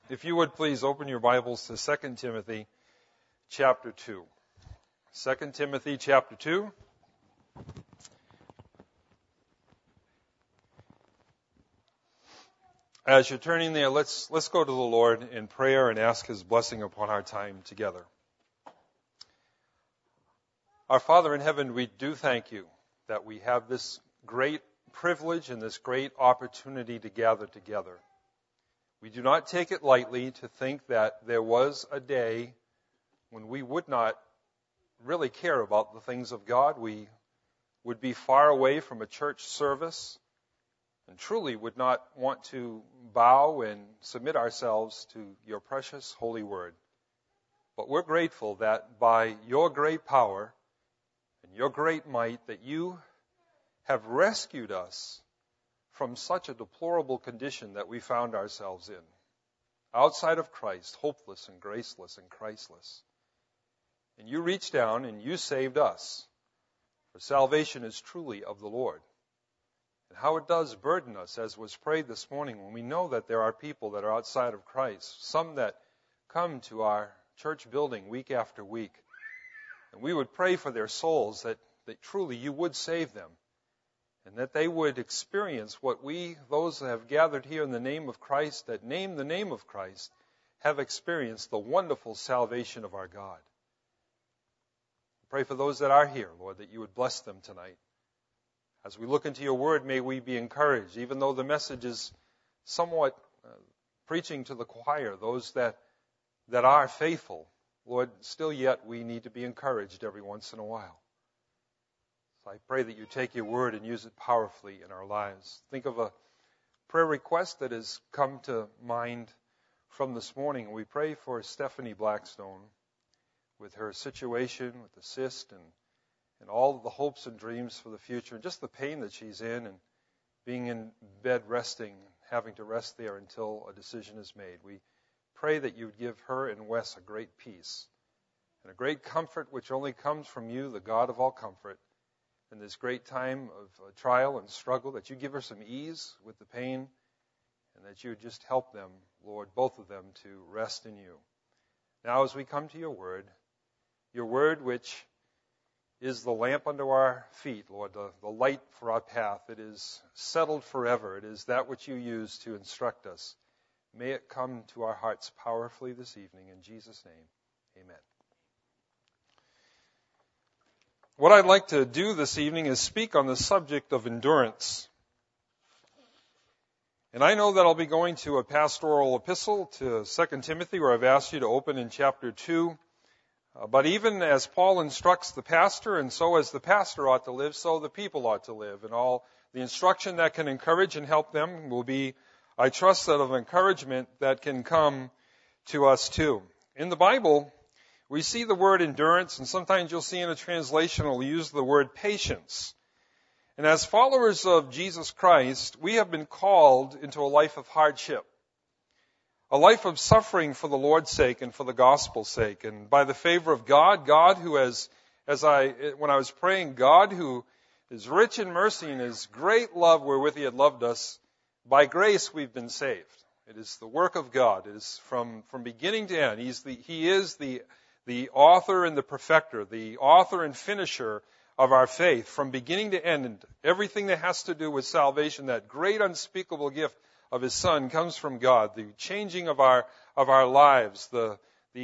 If you would please open your Bibles to 2 Timothy chapter 2. 2 Timothy chapter 2. As you're turning there, let's go to the Lord in prayer and ask His blessing upon our time together. Our Father in heaven, we do thank you that we have this great privilege and this great opportunity to gather together. We do not take it lightly to think that there was a day when we would not really care about the things of God. We would be far away from a church service and truly would not want to bow and submit ourselves to your precious holy word. But we're grateful that by your great power and your great might that you have rescued us from such a deplorable condition that we found ourselves in. Outside of Christ, hopeless and graceless and Christless. And you reached down and you saved us. For salvation is truly of the Lord. And how it does burden us, as was prayed this morning, when we know that there are people that are outside of Christ, some that come to our church building week after week. And we would pray for their souls that truly you would save them. And that they would experience what we, those that have gathered here in the name of Christ, that name the name of Christ, have experienced the wonderful salvation of our God. Pray for those that are here, Lord, that you would bless them tonight. As we look into your word, may we be encouraged, even though the message is somewhat preaching to the choir, those that are faithful. Lord, still yet we need to be encouraged every once in a while. I pray that you take your word and use it powerfully in our lives. Think of a prayer request that has come to mind from this morning. We pray for Stephanie Blackstone with her situation with the cyst and all of the hopes and dreams for the future, and just the pain that she's in and being in bed resting, having to rest there until a decision is made. We pray that you would give her and Wes a great peace and a great comfort which only comes from you, the God of all comfort. In this great time of trial and struggle, that you give her some ease with the pain, and that you would just help them, Lord, both of them, to rest in you. Now as we come to your word which is the lamp under our feet, Lord, the light for our path, it is settled forever. It is that which you use to instruct us. May it come to our hearts powerfully this evening. In Jesus' name, amen. What I'd like to do this evening is speak on the subject of endurance. And I know that I'll be going to a pastoral epistle to 2 Timothy, where I've asked you to open in chapter 2. But even as Paul instructs the pastor, and so as the pastor ought to live, so the people ought to live. And all the instruction that can encourage and help them will be, I trust, that of encouragement that can come to us too. In the Bible, we see the word endurance, and sometimes you'll see in a translation it'll use the word patience. And as followers of Jesus Christ, we have been called into a life of hardship, a life of suffering for the Lord's sake and for the gospel's sake. And by the favor of God, God who when I was praying, God who is rich in mercy and His great love wherewith He had loved us, by grace we've been saved. It is the work of God. It is from beginning to end. He is the author and the perfecter, the author and finisher of our faith from beginning to end. And everything that has to do with salvation, that great unspeakable gift of His Son, comes from God. The changing of our lives, the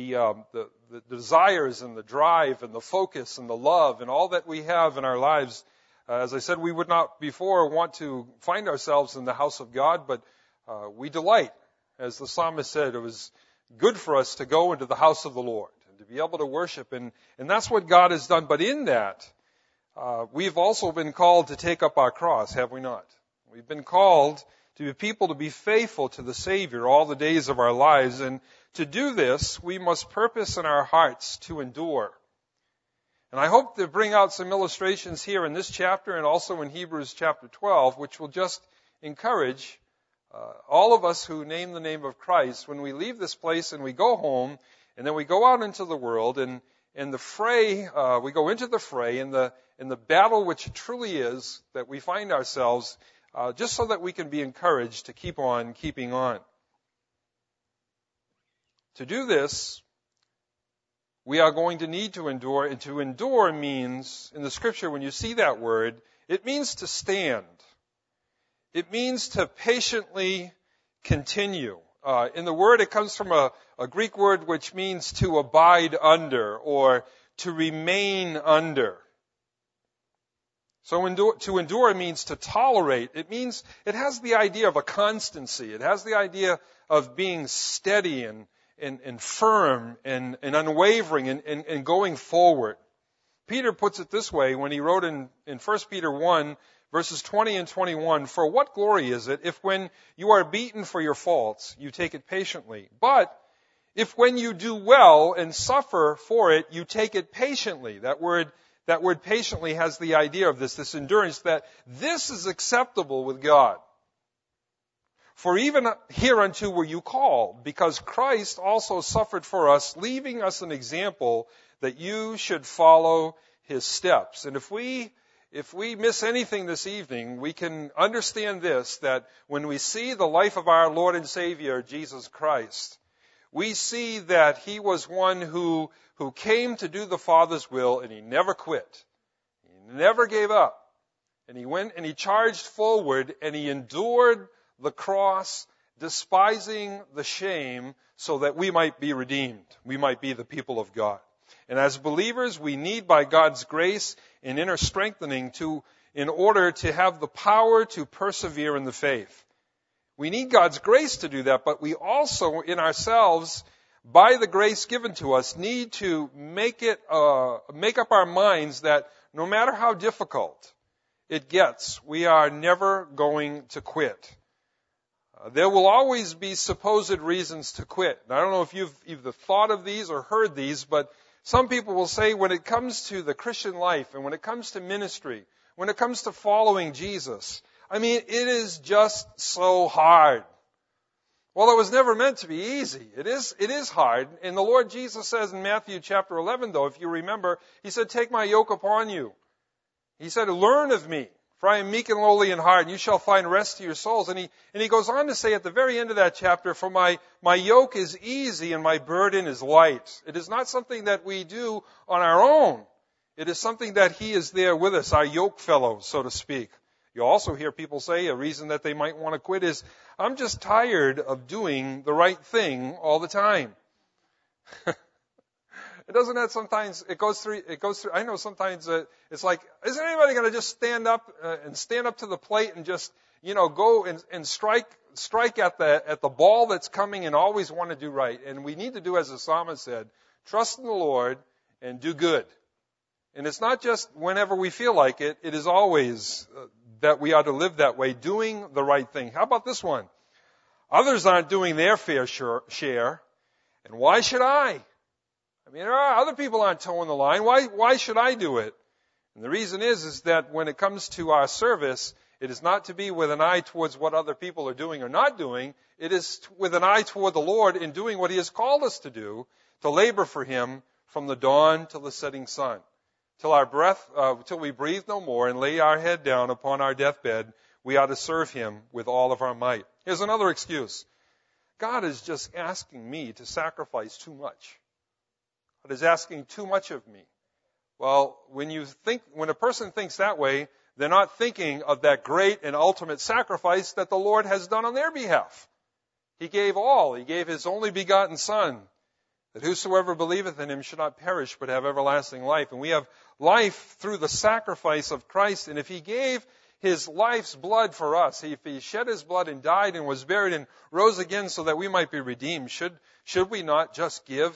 desires and the drive and the focus and the love and all that we have in our lives. As I said, we would not before want to find ourselves in the house of God, but we delight. As the psalmist said, it was good for us to go into the house of the Lord, to be able to worship, and that's what God has done. But in that, we've also been called to take up our cross, have we not? We've been called to be people to be faithful to the Savior all the days of our lives, and to do this, we must purpose in our hearts to endure. And I hope to bring out some illustrations here in this chapter and also in Hebrews chapter 12, which will just encourage all of us who name the name of Christ when we leave this place and we go home. And then we go out into the world, and in the fray, we go into the fray, in the battle which it truly is that we find ourselves, just so that we can be encouraged to keep on keeping on. To do this, we are going to need to endure, and to endure means, in the scripture, when you see that word, it means to stand. It means to patiently continue. In the word, it comes from a Greek word which means to abide under or to remain under. So to endure means to tolerate. It has the idea of a constancy. It has the idea of being steady and firm and unwavering and going forward. Peter puts it this way when he wrote in 1 Peter 1, verses 20 and 21, "For what glory is it if when you are beaten for your faults, you take it patiently? But if when you do well and suffer for it, you take it patiently." That word patiently has the idea of this endurance, that this is acceptable with God. "For even hereunto were you called, because Christ also suffered for us, leaving us an example that you should follow his steps." And if we miss anything this evening, we can understand this, that when we see the life of our Lord and Savior, Jesus Christ, we see that he was one who came to do the Father's will, and he never quit. He never gave up. And he went and he charged forward, and he endured the cross, despising the shame, so that we might be redeemed. We might be the people of God. And as believers, we need, by God's grace and inner strengthening, in order to have the power to persevere in the faith. We need God's grace to do that, but we also, in ourselves, by the grace given to us, need to make up our minds that no matter how difficult it gets, we are never going to quit. There will always be supposed reasons to quit. And I don't know if you've either thought of these or heard these, but some people will say when it comes to the Christian life and when it comes to ministry, when it comes to following Jesus, it is just so hard. Well, it was never meant to be easy. It is hard. And the Lord Jesus says in Matthew chapter 11, though, if you remember, he said, "Take my yoke upon you." He said, "Learn of me, for I am meek and lowly in heart, and you shall find rest to your souls." And he goes on to say at the very end of that chapter, "For my yoke is easy and my burden is light." It is not something that we do on our own. It is something that he is there with us, our yoke fellow, so to speak. You also hear people say a reason that they might want to quit is, "I'm just tired of doing the right thing all the time." Doesn't that sometimes, it goes through, I know sometimes it's like, isn't anybody going to just stand up to the plate and just, go and strike at the ball that's coming and always want to do right? And we need to do as the psalmist said, trust in the Lord and do good. And it's not just whenever we feel like it, it is always that we are to live that way, doing the right thing. How about this one? "Others aren't doing their fair share, and why should I?" Other people aren't towing the line. Why should I do it? And the reason is that when it comes to our service, it is not to be with an eye towards what other people are doing or not doing. It is with an eye toward the Lord in doing what he has called us to do, to labor for him from the dawn till the setting sun. Till we breathe no more and lay our head down upon our deathbed, we are to serve him with all of our might. Here's another excuse. God is just asking me to sacrifice too much. God is asking too much of me. Well, when a person thinks that way, they're not thinking of that great and ultimate sacrifice that the Lord has done on their behalf. He gave all. He gave his only begotten Son, that whosoever believeth in him should not perish but have everlasting life. And we have life through the sacrifice of Christ. And if he gave his life's blood for us, if he shed his blood and died and was buried and rose again so that we might be redeemed, should we not just give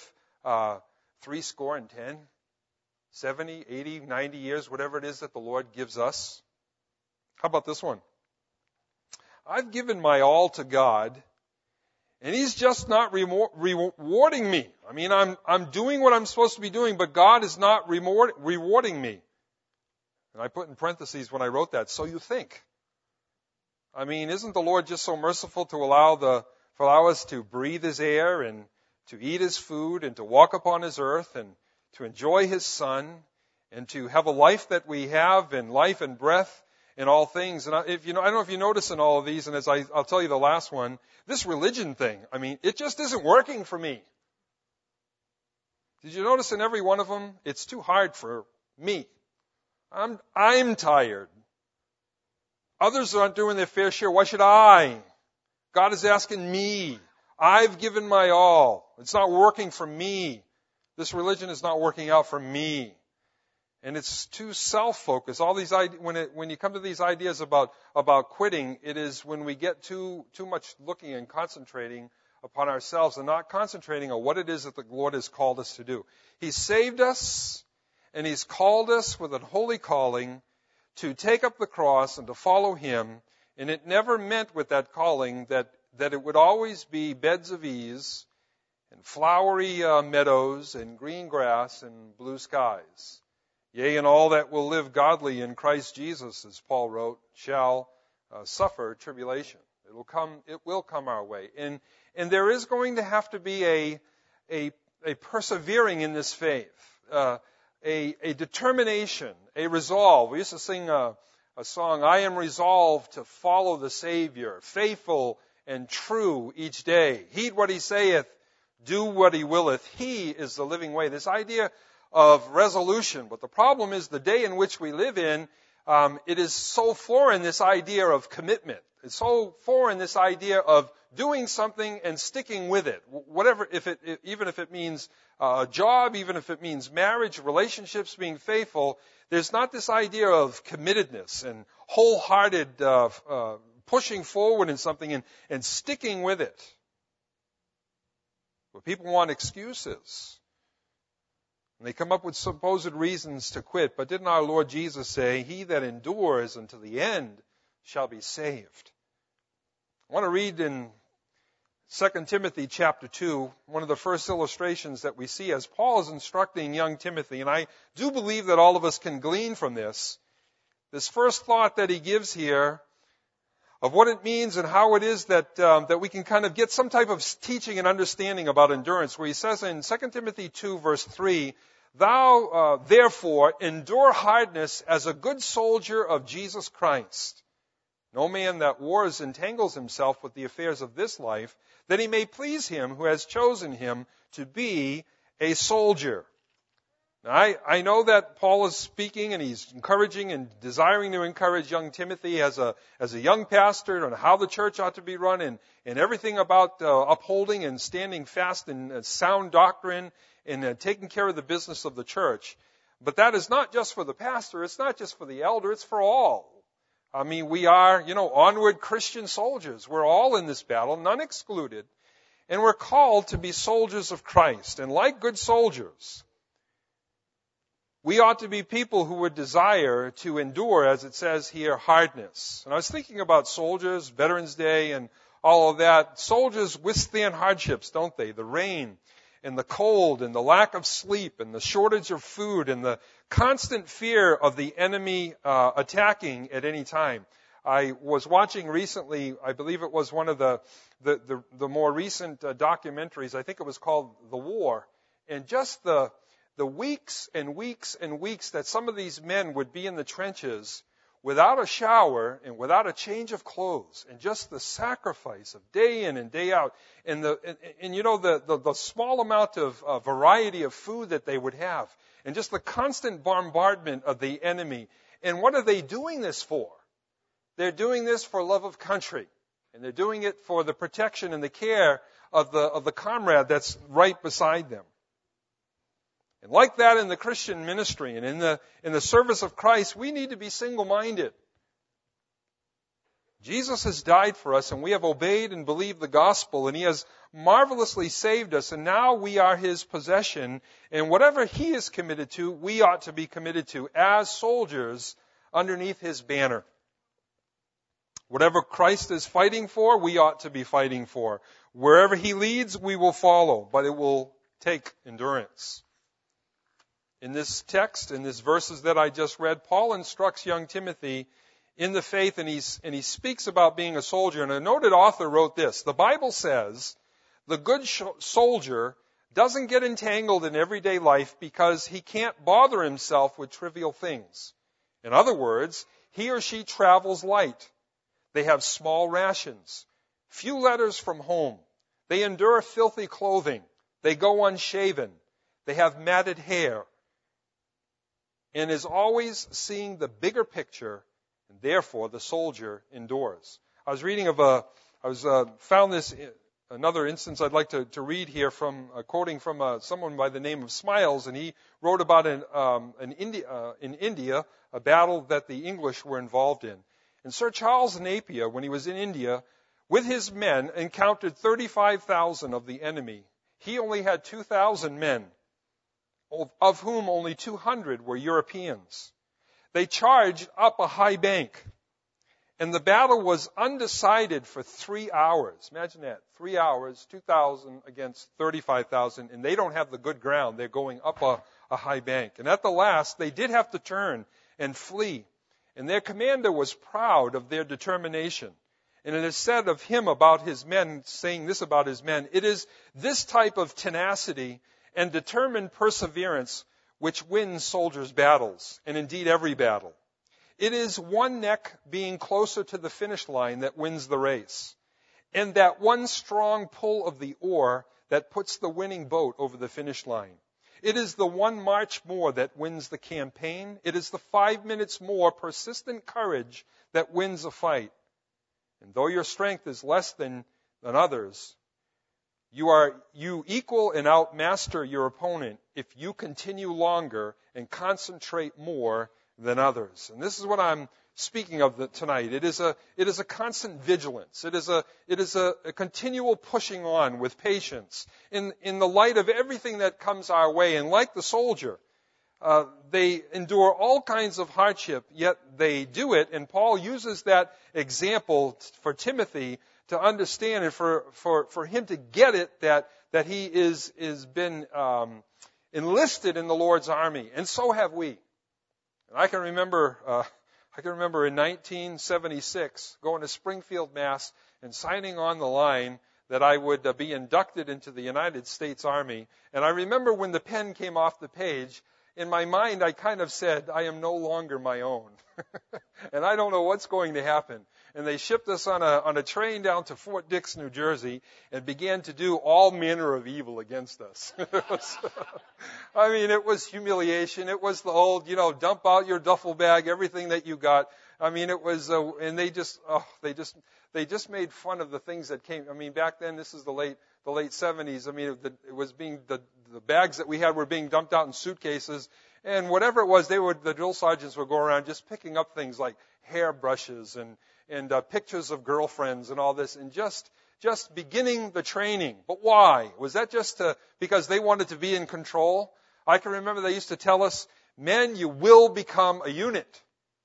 70, 80, 90 years, whatever it is that the Lord gives us? How about this one? "I've given my all to God, and he's just not rewarding me. I'm doing what I'm supposed to be doing, but God is not rewarding me." And I put in parentheses when I wrote that, "so you think." Isn't the Lord just so merciful to allow us to breathe his air and to eat his food and to walk upon his earth and to enjoy his Son and to have a life that we have and life and breath in all things? And I don't know if you notice in all of these, and I'll tell you the last one, this religion thing, it just isn't working for me. Did you notice in every one of them, it's too hard for me. I'm tired. Others aren't doing their fair share. Why should I? God is asking me. I've given my all. It's not working for me. This religion is not working out for me. And it's too self-focused. All these when you come to these ideas about quitting, it is when we get too much looking and concentrating upon ourselves and not concentrating on what it is that the Lord has called us to do. He saved us, and He's called us with a holy calling to take up the cross and to follow Him. And it never meant with that calling that it would always be beds of ease and flowery meadows and green grass and blue skies. Yea, and all that will live godly in Christ Jesus, as Paul wrote, shall suffer tribulation. It will come our way. And there is going to have to be a persevering in this faith, a determination, a resolve. We used to sing a song, I am resolved to follow the Savior, faithful and true each day. Heed what He saith, do what He willeth. He is the living way. This idea of resolution. But the problem is the day in which we live in, it is so foreign, this idea of commitment. It's so foreign, this idea of doing something and sticking with it. Whatever, even if it means a job, even if it means marriage, relationships, being faithful, there's not this idea of committedness and wholehearted pushing forward in something and sticking with it. But people want excuses. And they come up with supposed reasons to quit. But didn't our Lord Jesus say, he that endures unto the end shall be saved? I want to read in 2 Timothy chapter 2, one of the first illustrations that we see as Paul is instructing young Timothy. And I do believe that all of us can glean from this. This first thought that he gives here of what it means and how it is that we can kind of get some type of teaching and understanding about endurance, where he says in 2 Timothy 2 verse 3, Thou therefore endure hardness as a good soldier of Jesus Christ. No man that wars entangles himself with the affairs of this life, that he may please him who has chosen him to be a soldier. Now, I know that Paul is speaking and he's encouraging and desiring to encourage young Timothy as a young pastor on how the church ought to be run and everything about upholding and standing fast in sound doctrine and taking care of the business of the church. But that is not just for the pastor. It's not just for the elder. It's for all. I mean, we are, onward Christian soldiers. We're all in this battle, none excluded. And we're called to be soldiers of Christ. And like good soldiers, we ought to be people who would desire to endure, as it says here, hardness. And I was thinking about soldiers, Veterans Day, and all of that. Soldiers withstand hardships, don't they? The rain and the cold and the lack of sleep and the shortage of food and the constant fear of the enemy attacking at any time. I was watching recently, I believe it was one of the more recent documentaries. I think it was called The War. And just the weeks and weeks and weeks that some of these men would be in the trenches without a shower and without a change of clothes, and just the sacrifice of day in and day out, and the small amount of variety of food that they would have, and just the constant bombardment of the enemy. And what are they doing this for? They're doing this for love of country, and they're doing it for the protection and the care of the comrade that's right beside them. And like that in the Christian ministry and in the service of Christ, we need to be single-minded. Jesus has died for us, and we have obeyed and believed the gospel, and He has marvelously saved us, and now we are His possession, and whatever He is committed to, we ought to be committed to as soldiers underneath His banner. Whatever Christ is fighting for, we ought to be fighting for. Wherever He leads, we will follow, but it will take endurance. In this text, in these verses that I just read, Paul instructs young Timothy in the faith, and he speaks about being a soldier. And a noted author wrote this: the Bible says the good soldier doesn't get entangled in everyday life because he can't bother himself with trivial things. In other words, he or she travels light. They have small rations, few letters from home. They endure filthy clothing. They go unshaven. They have matted hair and is always seeing the bigger picture, and therefore the soldier endures. I was reading found this, another instance I'd like to read here from, quoting from someone by the name of Smiles, and he wrote about in India, a battle that the English were involved in. And Sir Charles Napier, when he was in India, with his men, encountered 35,000 of the enemy. He only had 2,000 men, of whom only 200 were Europeans. They charged up a high bank, and the battle was undecided for 3 hours. Imagine that, 3 hours, 2,000 against 35,000, and they don't have the good ground. They're going up a high bank. And at the last, they did have to turn and flee. And their commander was proud of their determination. And it is said of him about his men, saying this about his men, it is this type of tenacity and determined perseverance which wins soldiers' battles, and indeed every battle. It is one neck being closer to the finish line that wins the race, and that one strong pull of the oar that puts the winning boat over the finish line. It is the one march more that wins the campaign. It is the 5 minutes more persistent courage that wins a fight. And though your strength is less than others, you equal and outmaster your opponent if you continue longer and concentrate more than others. And this is what I'm speaking of tonight. It is a constant vigilance. It is a continual pushing on with patience in the light of everything that comes our way. And like the soldier, they endure all kinds of hardship, yet they do it. And Paul uses that example for Timothy to understand and for him to get it that he is been enlisted in the Lord's army, and so have we. And I can remember in 1976 going to Springfield, Mass, and signing on the line that I would be inducted into the United States Army. And I remember when the pen came off the page, in my mind I kind of said, I am no longer my own. And I don't know what's going to happen. And they shipped us on a train down to Fort Dix, New Jersey, and began to do all manner of evil against us. It was humiliation. It was the old, dump out your duffel bag, everything that you got. It was, and they just made fun of the things that came. Back then, this is the late 70s. It was the bags that we had were being dumped out in suitcases. And whatever it was, the drill sergeants would go around just picking up things like hairbrushes and pictures of girlfriends and all this, and just beginning the training. But why? Was that just because they wanted to be in control? I can remember they used to tell us, men, you will become a unit.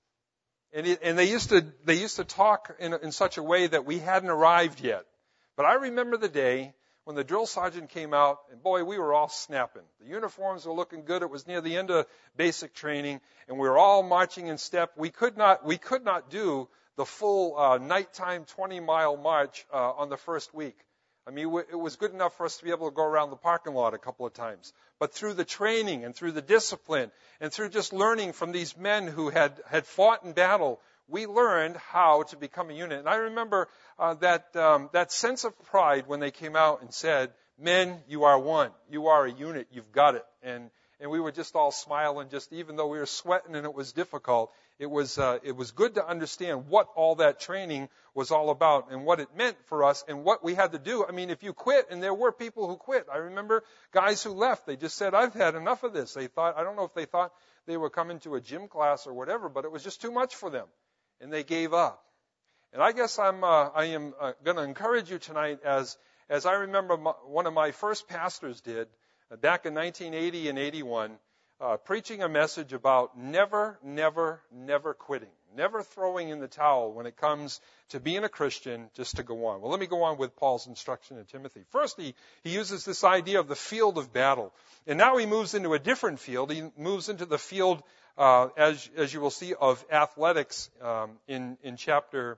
And they used to talk in such a way that we hadn't arrived yet. But I remember the day when the drill sergeant came out, and boy, we were all snapping. The uniforms were looking good. It was near the end of basic training, and we were all marching in step. We could not do the full nighttime 20-mile march on the first week. It was good enough for us to be able to go around the parking lot a couple of times. But through the training and through the discipline and through just learning from these men who had fought in battle, we learned how to become a unit. And I remember that sense of pride when they came out and said, men, you are one. You are a unit. You've got it. And we would just all smile, and just, even though we were sweating and it was difficult, it was good to understand what all that training was all about and what it meant for us and what we had to do. If you quit, and there were people who quit. I remember guys who left. They just said, I've had enough of this. I don't know if they thought they were coming to a gym class or whatever, but it was just too much for them. And they gave up. And I guess I am going to encourage you tonight, as I remember one of my first pastors did back in 1980 and 81, preaching a message about never, never, never quitting, never throwing in the towel when it comes to being a Christian, just to go on. Well, let me go on with Paul's instruction to Timothy. First, he uses this idea of the field of battle. And now he moves into a different field. He moves into the field, as you will see, of athletics in chapter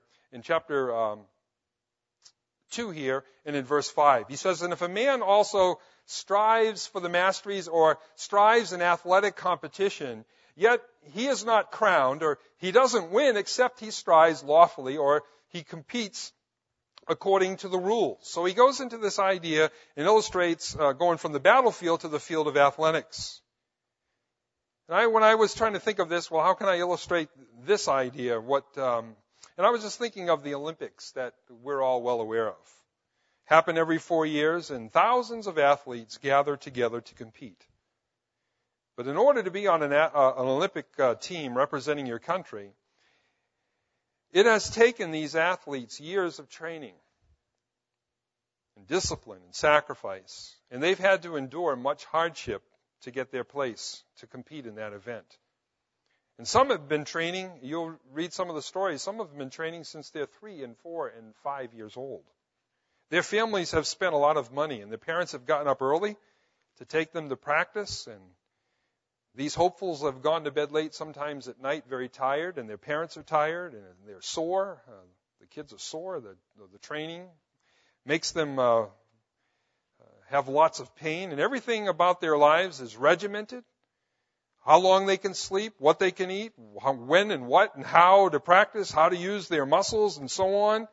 2 here and in verse 5. He says, and if a man also strives for the masteries or strives in athletic competition, yet he is not crowned, or he doesn't win except he strives lawfully, or he competes according to the rules. So he goes into this idea and illustrates going from the battlefield to the field of athletics. And when I was trying to think of this, well, how can I illustrate this idea? And I was just thinking of the Olympics that we're all well aware of. Happen every 4 years, and thousands of athletes gather together to compete. But in order to be on an Olympic team representing your country, it has taken these athletes years of training and discipline and sacrifice, and they've had to endure much hardship to get their place to compete in that event. And some have been training, you'll read some of the stories, some have been training since they're 3 and 4 and 5 years old. Their families have spent a lot of money, and their parents have gotten up early to take them to practice, and these hopefuls have gone to bed late, sometimes at night, very tired, and their parents are tired, and they're sore. The kids are sore. The training makes them have lots of pain, and everything about their lives is regimented. How long they can sleep, what they can eat, when and what and how to practice, how to use their muscles, and so on.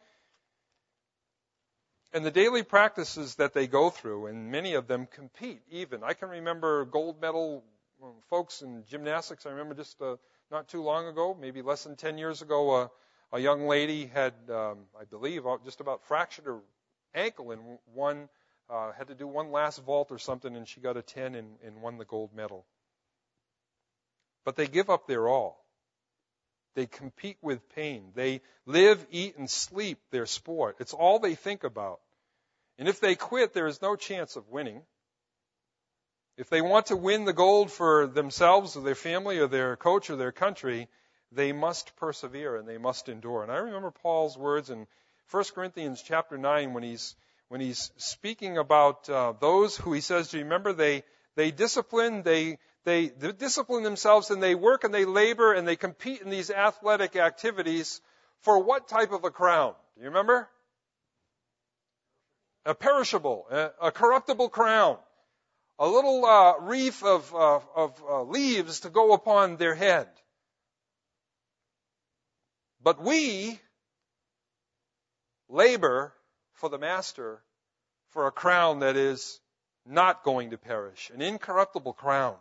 And the daily practices that they go through, and many of them compete even. I can remember gold medal folks in gymnastics. I remember just not too long ago, maybe less than 10 years ago, a young lady had, I believe, just about fractured her ankle and had to do one last vault or something, and she got a 10 and won the gold medal. But they give up their all. They compete with pain. They live, eat, and sleep their sport. It's all they think about. And if they quit, there is no chance of winning. If they want to win the gold for themselves or their family or their coach or their country, they must persevere and they must endure. And I remember Paul's words in 1 Corinthians chapter 9 when he's speaking about those who he says, do you remember they discipline, they discipline themselves and they work and they labor and they compete in these athletic activities for what type of a crown? Do you remember? A perishable, a corruptible crown. A little wreath of leaves to go upon their head. But we labor for the Master for a crown that is not going to perish, an incorruptible crown.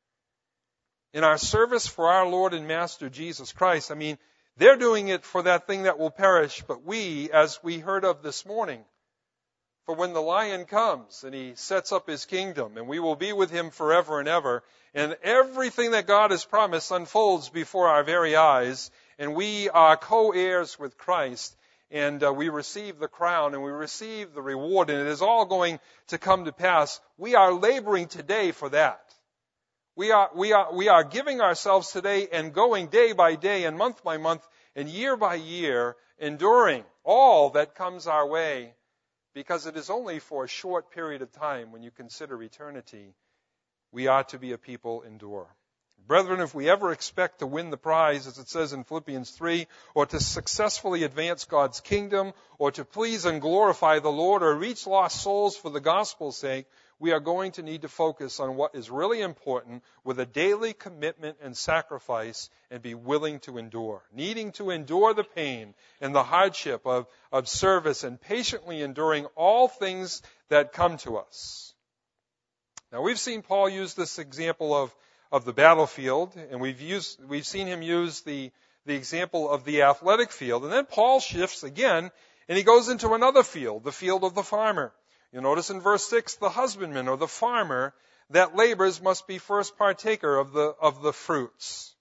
In our service for our Lord and Master Jesus Christ, they're doing it for that thing that will perish, but we, as we heard of this morning, for when the Lion comes and he sets up his kingdom and we will be with him forever and ever, and everything that God has promised unfolds before our very eyes, and we are co-heirs with Christ, and we receive the crown and we receive the reward, and it is all going to come to pass. We are laboring today for that. We are giving ourselves today and going day by day and month by month and year by year, enduring all that comes our way, because it is only for a short period of time when you consider eternity. We ought to be a people endure. Brethren, if we ever expect to win the prize, as it says in Philippians 3, or to successfully advance God's kingdom, or to please and glorify the Lord, or reach lost souls for the gospel's sake, we are going to need to focus on what is really important with a daily commitment and sacrifice and be willing to endure. Needing to endure the pain and the hardship of service and patiently enduring all things that come to us. Now, we've seen Paul use this example of the battlefield, and we've seen him use the example of the athletic field. And then Paul shifts again, and he goes into another field, the field of the farmer. You'll notice in verse 6, the husbandman or the farmer that labors must be first partaker of the fruits.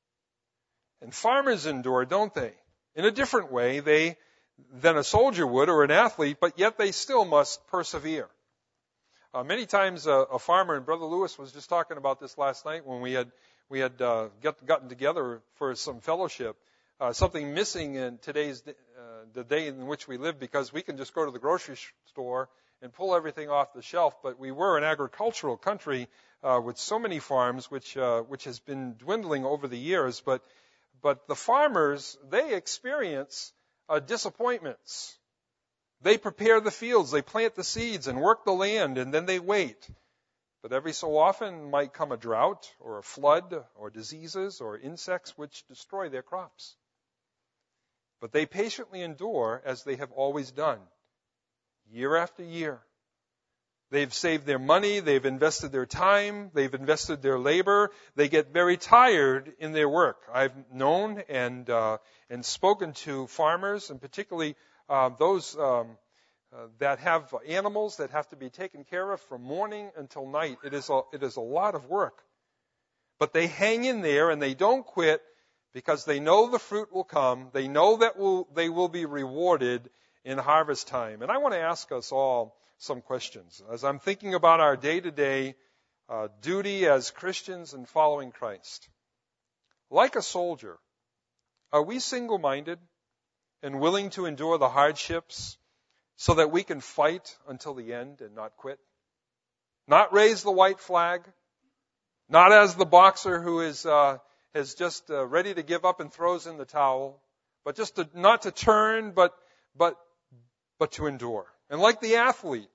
And farmers endure, don't they? In a different way than a soldier would or an athlete, but yet they still must persevere. Many times a farmer, and Brother Lewis was just talking about this last night when we had gotten together for some fellowship. Something missing in today's the day in which we live, because we can just go to the grocery store and pull everything off the shelf. But we were an agricultural country with so many farms, which has been dwindling over the years. But the farmers, they experience disappointments. They prepare the fields, they plant the seeds and work the land, and then they wait. But every so often might come a drought or a flood or diseases or insects which destroy their crops. But they patiently endure as they have always done, year after year. They've saved their money, they've invested their time, they've invested their labor. They get very tired in their work. I've known and spoken to farmers, and particularly those that have animals that have to be taken care of from morning until night. It is a lot of work. But they hang in there and they don't quit because they know the fruit will come. They know that they will be rewarded in harvest time. And I want to ask us all some questions as I'm thinking about our day-to-day duty as Christians and following Christ. Like a soldier, are we single-minded and willing to endure the hardships so that we can fight until the end and not quit? Not raise the white flag, not as the boxer who is just ready to give up and throws in the towel, but just not to turn, but to endure. And like the athlete,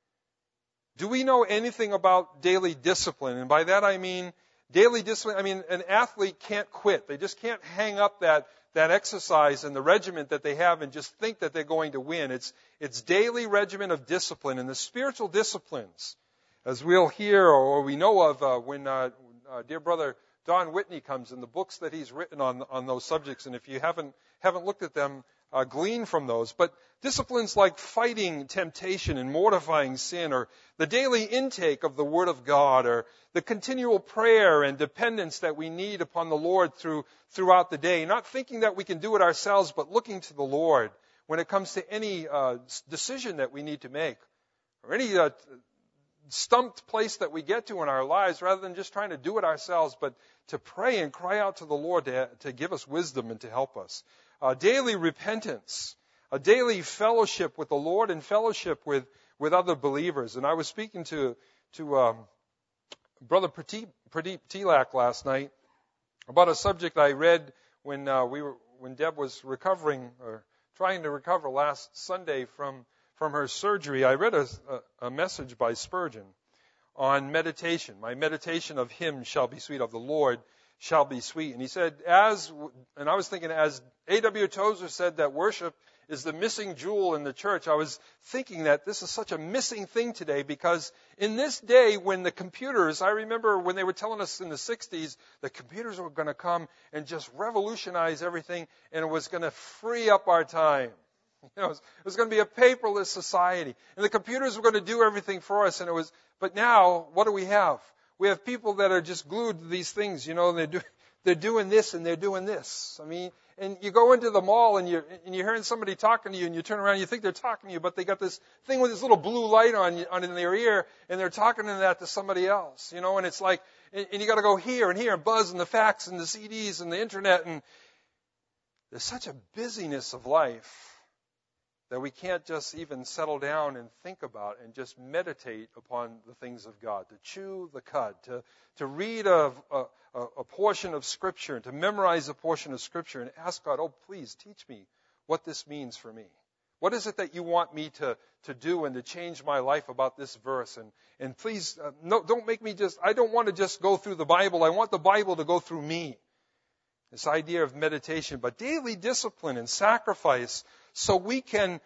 do we know anything about daily discipline? And by that I mean daily discipline. An athlete can't quit. They just can't hang up that exercise and the regiment that they have and just think that they're going to win. It's daily regimen of discipline. And the spiritual disciplines, as we'll hear or we know of when dear brother Don Whitney comes in the books that he's written on those subjects. And if you haven't looked at them, glean from those. But disciplines like fighting temptation and mortifying sin, or the daily intake of the Word of God, or the continual prayer and dependence that we need upon the Lord throughout the day, not thinking that we can do it ourselves, but looking to the Lord when it comes to any decision that we need to make, or any stumped place that we get to in our lives, rather than just trying to do it ourselves, but to pray and cry out to the Lord to give us wisdom and to help us. Daily repentance, a daily fellowship with the Lord and fellowship with other believers. And I was speaking to Brother Pradeep Tilak last night about a subject I read when Deb was recovering or trying to recover last Sunday from her surgery. I read a message by Spurgeon on meditation. My meditation of Him shall be sweet, of the Lord shall be sweet. And he said, and I was thinking, as A.W. Tozer said that worship is the missing jewel in the church, I was thinking that this is such a missing thing today, because in this day when the computers, I remember when they were telling us in the 60s, the computers were going to come and just revolutionize everything, and it was going to free up our time. It was going to be a paperless society, and the computers were going to do everything for us. But now, what do we have? We have people that are just glued to these things, and they're doing this and they're doing this. And you go into the mall and you're hearing somebody talking to you, and you turn around and you think they're talking to you, but they got this thing with this little blue light on in their ear, and they're talking to somebody else, and it's like, and you got to go here and here and buzz and the fax and the CDs and the internet, and there's such a busyness of life that we can't just even settle down and think about and just meditate upon the things of God, to chew the cud, to read a portion of Scripture, to memorize a portion of Scripture and ask God, oh, please teach me what this means for me. What is it that you want me to do and to change my life about this verse? And please, don't make me I don't want to just go through the Bible. I want the Bible to go through me. This idea of meditation, but daily discipline and sacrifice, so we can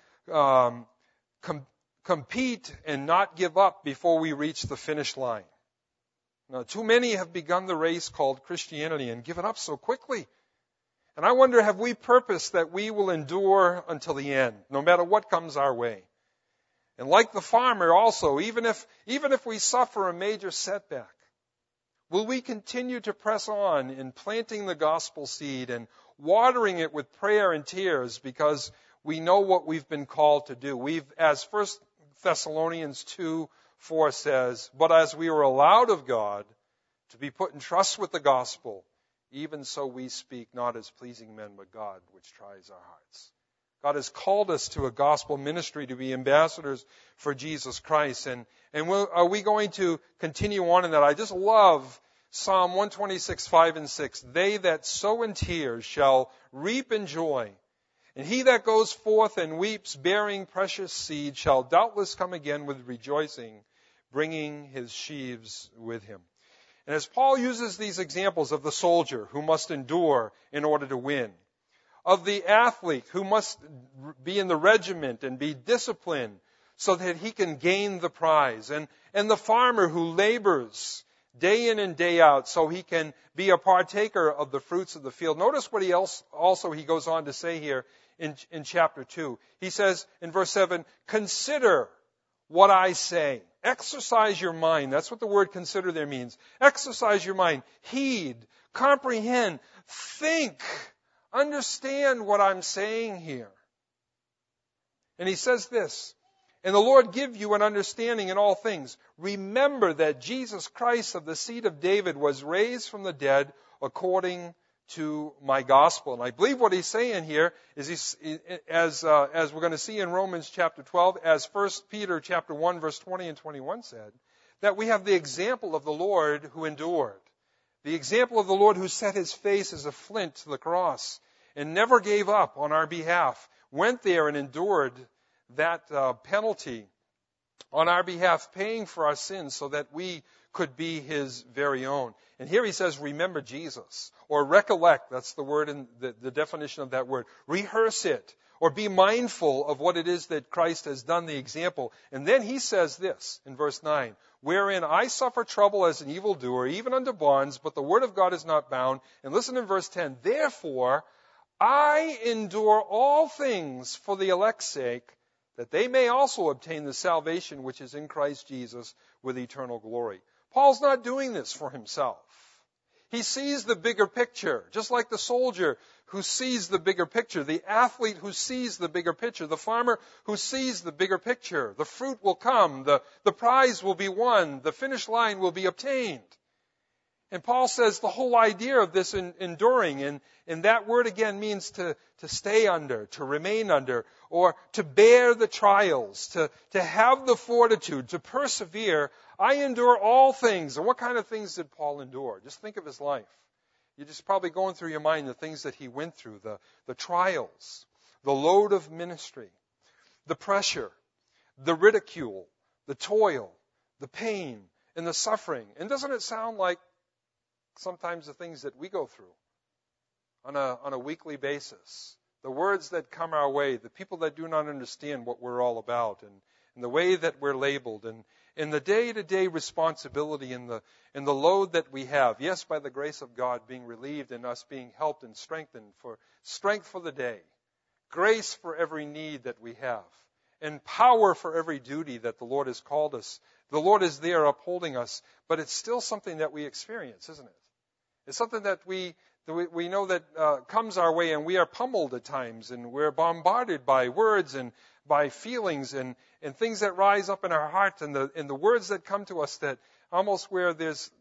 compete and not give up before we reach the finish line. Now, too many have begun the race called Christianity and given up so quickly. And I wonder, have we purposed that we will endure until the end, no matter what comes our way? And like the farmer also, even if we suffer a major setback, will we continue to press on in planting the gospel seed and watering it with prayer and tears, because we know what we've been called to do? As 1 Thessalonians 2:4 says, but as we were allowed of God to be put in trust with the gospel, even so we speak, not as pleasing men, but God, which tries our hearts. God has called us to a gospel ministry to be ambassadors for Jesus Christ. And are we going to continue on in that? I just love Psalm 126:5 and 6. They that sow in tears shall reap in joy. And he that goes forth and weeps, bearing precious seed, shall doubtless come again with rejoicing, bringing his sheaves with him. And as Paul uses these examples of the soldier who must endure in order to win, of the athlete who must be in the regiment and be disciplined so that he can gain the prize, and the farmer who labors day in and day out so he can be a partaker of the fruits of the field. Notice what he goes on to say here in chapter 2. He says in verse 7, consider what I say. Exercise your mind. That's what the word consider there means. Exercise your mind. Heed. Comprehend. Think. Understand what I'm saying here. And he says this, and the Lord give you an understanding in all things. Remember that Jesus Christ of the seed of David was raised from the dead according to my gospel. And I believe what he's saying here is, as we're going to see in Romans chapter 12, as 1 Peter chapter 1 verse 20 and 21 said, that we have the example of the Lord who endured. The example of the Lord who set his face as a flint to the cross and never gave up on our behalf, went there and endured that penalty on our behalf, paying for our sins so that we could be his very own. And here he says, remember Jesus, or recollect, that's the word in the definition of that word. Rehearse it, or be mindful of what it is that Christ has done, the example. And then he says this in verse 9, wherein I suffer trouble as an evildoer, even under bonds, but the word of God is not bound. And listen in verse 10, therefore I endure all things for the elect's sake, that they may also obtain the salvation which is in Christ Jesus with eternal glory. Paul's not doing this for himself. He sees the bigger picture, just like the soldier who sees the bigger picture, the athlete who sees the bigger picture, the farmer who sees the bigger picture. The fruit will come, the prize will be won, the finish line will be obtained. And Paul says the whole idea of this enduring, and that word again means to stay under, to remain under, or to bear the trials, to have the fortitude, to persevere. I endure all things. And what kind of things did Paul endure? Just think of his life. You're just probably going through your mind the things that he went through, the trials, the load of ministry, the pressure, the ridicule, the toil, the pain, and the suffering. And doesn't it sound like sometimes the things that we go through on a weekly basis? The words that come our way, the people that do not understand what we're all about, and the way that we're labeled, and the day-to-day responsibility and the load that we have. Yes, by the grace of God being relieved and us being helped and strengthened for strength for the day, grace for every need that we have, and power for every duty that the Lord has called us. The Lord is there upholding us, but it's still something that we experience, isn't it? It's something that we know that comes our way, and we are pummeled at times, and we're bombarded by words and by feelings and things that rise up in our heart, and the words that come to us that almost where there's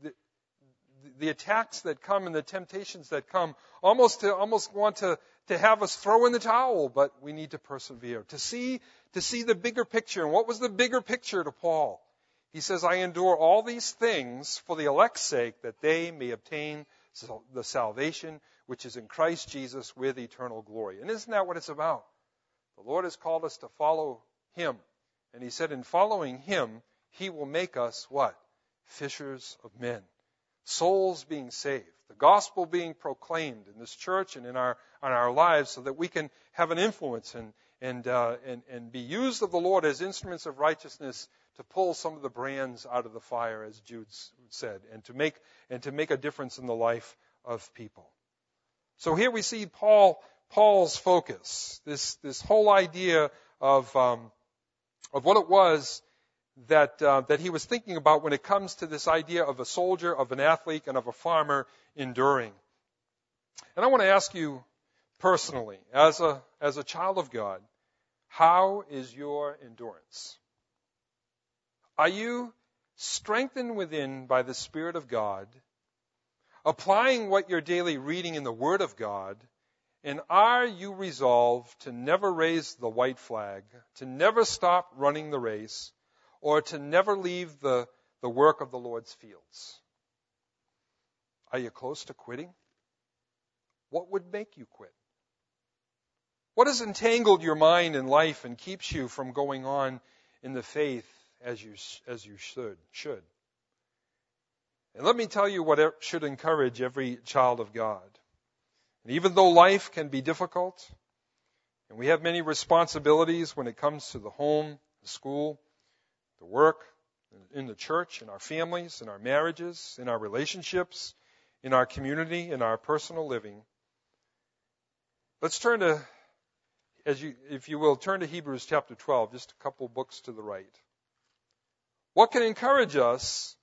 the attacks that come and the temptations that come, almost want to have us throw in the towel, but we need to persevere, to see the bigger picture. And what was the bigger picture to Paul? He says, I endure all these things for the elect's sake, that they may obtain the salvation which is in Christ Jesus with eternal glory. And isn't that what it's about? The Lord has called us to follow him. And he said in following him, he will make us what? Fishers of men. Souls being saved. The gospel being proclaimed in this church and in our lives, so that we can have an influence and be used of the Lord as instruments of righteousness to pull some of the brands out of the fire, as Jude said, and to make a difference in the life of people. So here we see Paul's focus, this whole idea of what it was that he was thinking about when it comes to this idea of a soldier, of an athlete, and of a farmer enduring. And I want to ask you personally, as a child of God, how is your endurance? Are you strengthened within by the Spirit of God, applying what you're daily reading in the Word of God, and are you resolved to never raise the white flag, to never stop running the race, or to never leave the work of the Lord's fields? Are you close to quitting? What would make you quit? What has entangled your mind and life and keeps you from going on in the faith as you should? And let me tell you what should encourage every child of God. And even though life can be difficult, and we have many responsibilities when it comes to the home, the school, the work, in the church, in our families, in our marriages, in our relationships, in our community, in our personal living. Let's turn to, if you will, turn to Hebrews chapter 12, just a couple books to the right. What can encourage us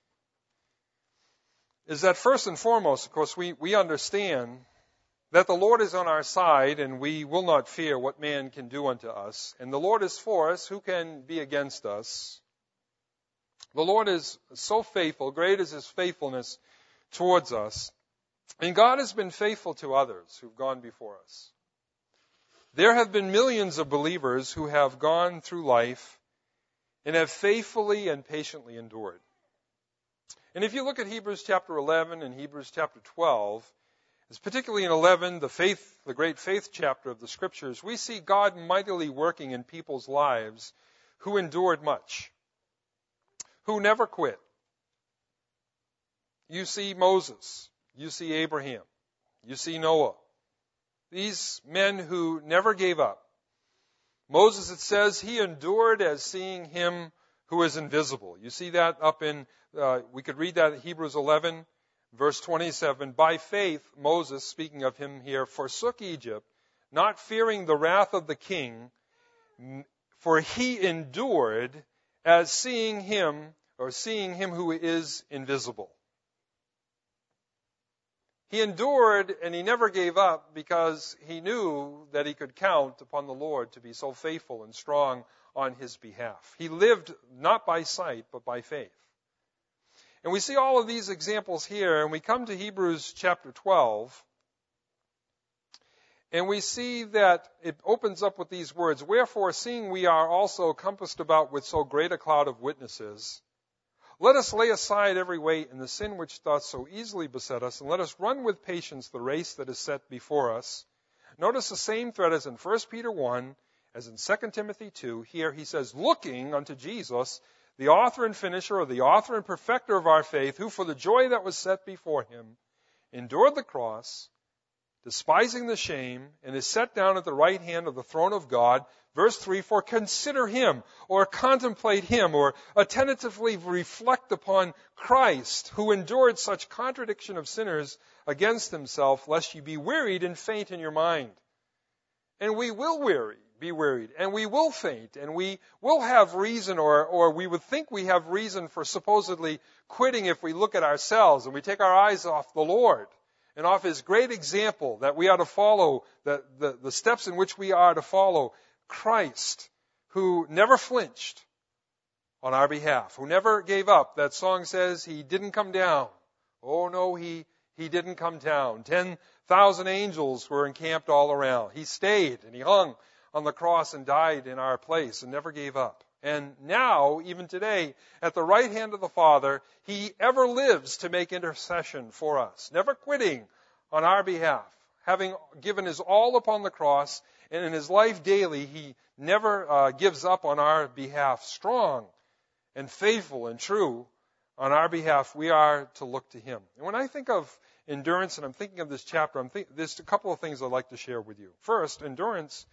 is that first and foremost, of course, we understand that the Lord is on our side and we will not fear what man can do unto us. And the Lord is for us, who can be against us? The Lord is so faithful, great is His faithfulness towards us. And God has been faithful to others who've gone before us. There have been millions of believers who have gone through life and have faithfully and patiently endured. And if you look at Hebrews chapter 11 and Hebrews chapter 12, it's particularly in 11, the great faith chapter of the Scriptures, we see God mightily working in people's lives who endured much, who never quit. You see Moses, you see Abraham, you see Noah. These men who never gave up. Moses, it says, he endured as seeing him who is invisible. You see that up in, we could read that in Hebrews 11, verse 27. By faith, Moses, speaking of him here, forsook Egypt, not fearing the wrath of the king, for he endured as seeing him who is invisible. He endured and he never gave up because he knew that he could count upon the Lord to be so faithful and strong on his behalf. He lived not by sight, but by faith. And we see all of these examples here, and we come to Hebrews chapter 12, and we see that it opens up with these words, wherefore, seeing we are also compassed about with so great a cloud of witnesses, let us lay aside every weight and the sin which doth so easily beset us, and let us run with patience the race that is set before us. Notice the same thread as in 1 Peter 1, as in 2 Timothy 2. Here he says, looking unto Jesus, the author and finisher, or the author and perfecter of our faith, who for the joy that was set before him endured the cross, despising the shame, and is set down at the right hand of the throne of God. Verse 3, for consider him, or contemplate him, or attentively reflect upon Christ, who endured such contradiction of sinners against himself, lest ye be wearied and faint in your mind. And we will be wearied, and we will faint, and we will have reason, or we would think we have reason for supposedly quitting if we look at ourselves and we take our eyes off the Lord and off His great example that we are to follow, the steps in which we are to follow Christ, who never flinched on our behalf, who never gave up. That song says He didn't come down. Oh no, He didn't come down. 10,000 angels were encamped all around. He stayed and He hung on the cross and died in our place and never gave up. And now, even today, at the right hand of the Father, He ever lives to make intercession for us, never quitting on our behalf, having given His all upon the cross, and in His life daily, He never gives up on our behalf. Strong and faithful and true on our behalf, we are to look to Him. And when I think of endurance, and I'm thinking of this chapter, there's a couple of things I'd like to share with you. First, endurance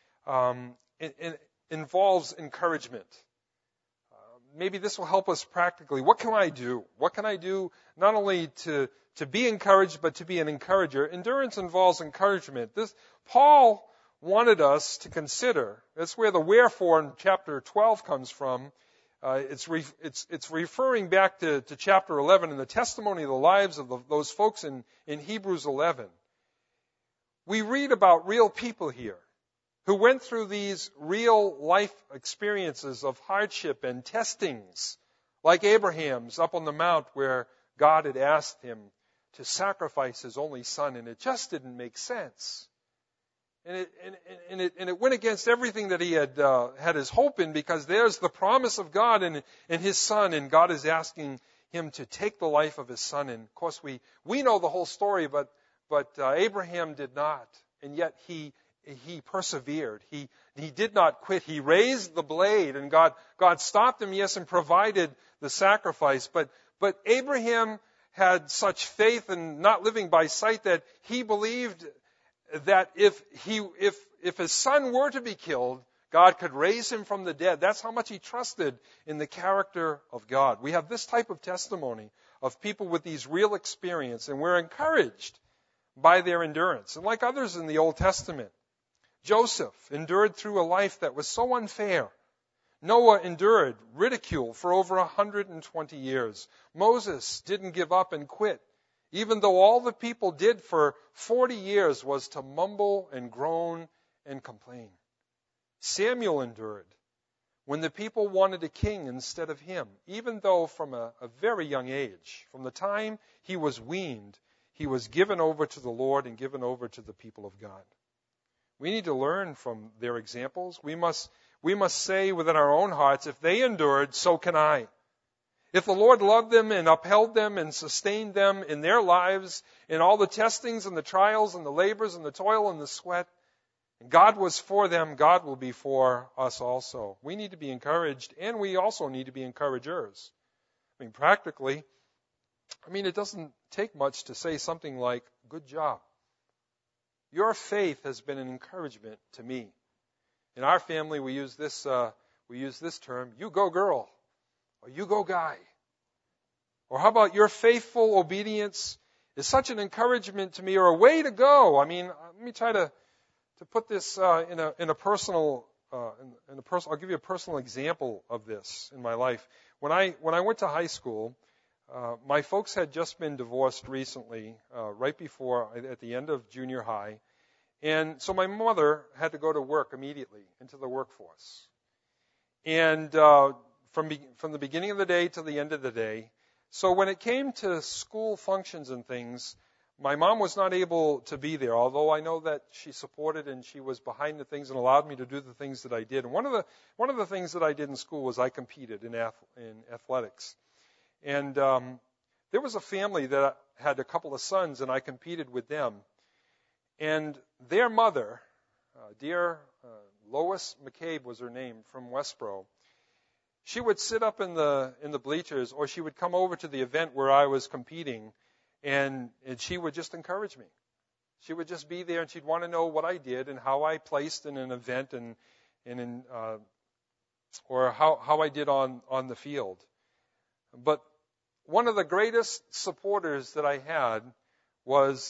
it involves encouragement. Maybe this will help us practically. What can I do? What can I do not only to be encouraged, but to be an encourager? Endurance involves encouragement. Paul wanted us to consider. That's where the wherefore in chapter 12 comes from. It's referring back to chapter 11 and the testimony of the lives of those folks in Hebrews 11. We read about real people here who went through these real life experiences of hardship and testings, like Abraham's up on the mount where God had asked him to sacrifice his only son, and it just didn't make sense. And it went against everything that he had his hope in, because there's the promise of God and his son, and God is asking him to take the life of his son. And of course we know the whole story, but Abraham did not, and yet he persevered. He did not quit. He raised the blade, and God stopped him, yes, and provided the sacrifice. But Abraham had such faith and not living by sight that he believed that if his son were to be killed, God could raise him from the dead. That's how much he trusted in the character of God. We have this type of testimony of people with these real experience, and we're encouraged by their endurance. And like others in the Old Testament, Joseph endured through a life that was so unfair. Noah endured ridicule for over 120 years. Moses didn't give up and quit, even though all the people did for 40 years was to mumble and groan and complain. Samuel endured when the people wanted a king instead of him, even though from a very young age, from the time he was weaned, he was given over to the Lord and given over to the people of God. We need to learn from their examples. We must say within our own hearts, if they endured, so can I. If the Lord loved them and upheld them and sustained them in their lives, in all the testings and the trials and the labors and the toil and the sweat, God was for them, God will be for us also. We need to be encouraged, and we also need to be encouragers. Practically, it doesn't take much to say something like, good job. Your faith has been an encouragement to me. In our family, we use this term, you go girl, or you go guy. Or how about your faithful obedience is such an encouragement to me, or a way to go. Let me try to put this in a personal, I'll give you a personal example of this in my life. When I went to high school, my folks had just been divorced recently, right before, at the end of junior high. And so my mother had to go to work immediately, into the workforce. And from the beginning of the day to the end of the day. So when it came to school functions and things, my mom was not able to be there, although I know that she supported and she was behind the things and allowed me to do the things that I did. And one of the things that I did in school was I competed in athletics. And there was a family that had a couple of sons, and I competed with them. And their mother, dear Lois McCabe was her name, from Westboro, she would sit up in the bleachers, or she would come over to the event where I was competing, and she would just encourage me. She would just be there, and she'd want to know what I did and how I placed in an event or how I did on the field. But one of the greatest supporters that I had was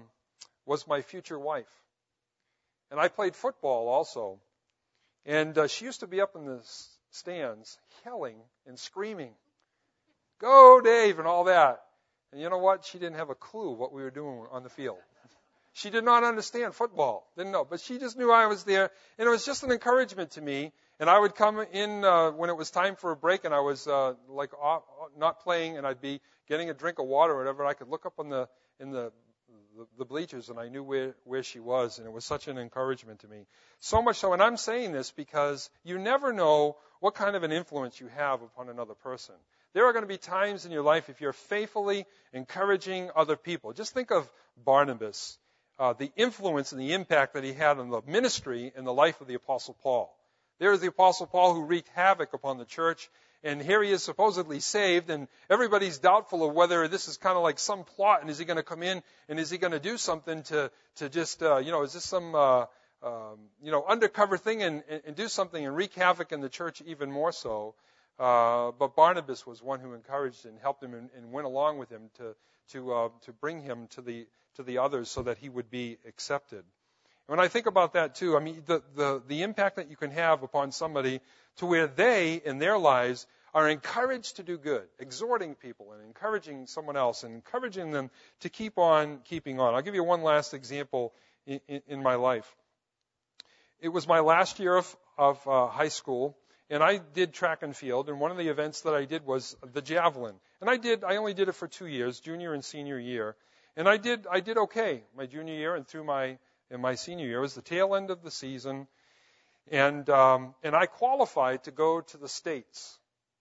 my future wife. And I played football also. And she used to be up in the stands yelling and screaming, "Go, Dave," and all that. And you know what? She didn't have a clue what we were doing on the field. She did not understand football, didn't know. But she just knew I was there. And it was just an encouragement to me. And I would come in when it was time for a break, and I was not playing, and I'd be getting a drink of water or whatever. I could look up in the bleachers, and I knew where she was, and it was such an encouragement to me. So much so, and I'm saying this because you never know what kind of an influence you have upon another person. There are going to be times in your life if you're faithfully encouraging other people. Just think of Barnabas, the influence and the impact that he had on the ministry and the life of the Apostle Paul. There is the Apostle Paul who wreaked havoc upon the church, and here he is supposedly saved, and everybody's doubtful of whether this is kind of like some plot, and is he going to come in, and is he going to do something to just, is this some, undercover thing and do something and wreak havoc in the church even more so. But Barnabas was one who encouraged and helped him and went along with him to bring him to the others so that he would be accepted. When I think about that too, the impact that you can have upon somebody to where they, in their lives, are encouraged to do good, exhorting people and encouraging someone else and encouraging them to keep on keeping on. I'll give you one last example in my life. It was my last year of high school, and I did track and field, and one of the events that I did was the javelin. And I only did it for 2 years, junior and senior year. And I did okay my junior year and through my senior year. It was the tail end of the season, and I qualified to go to the States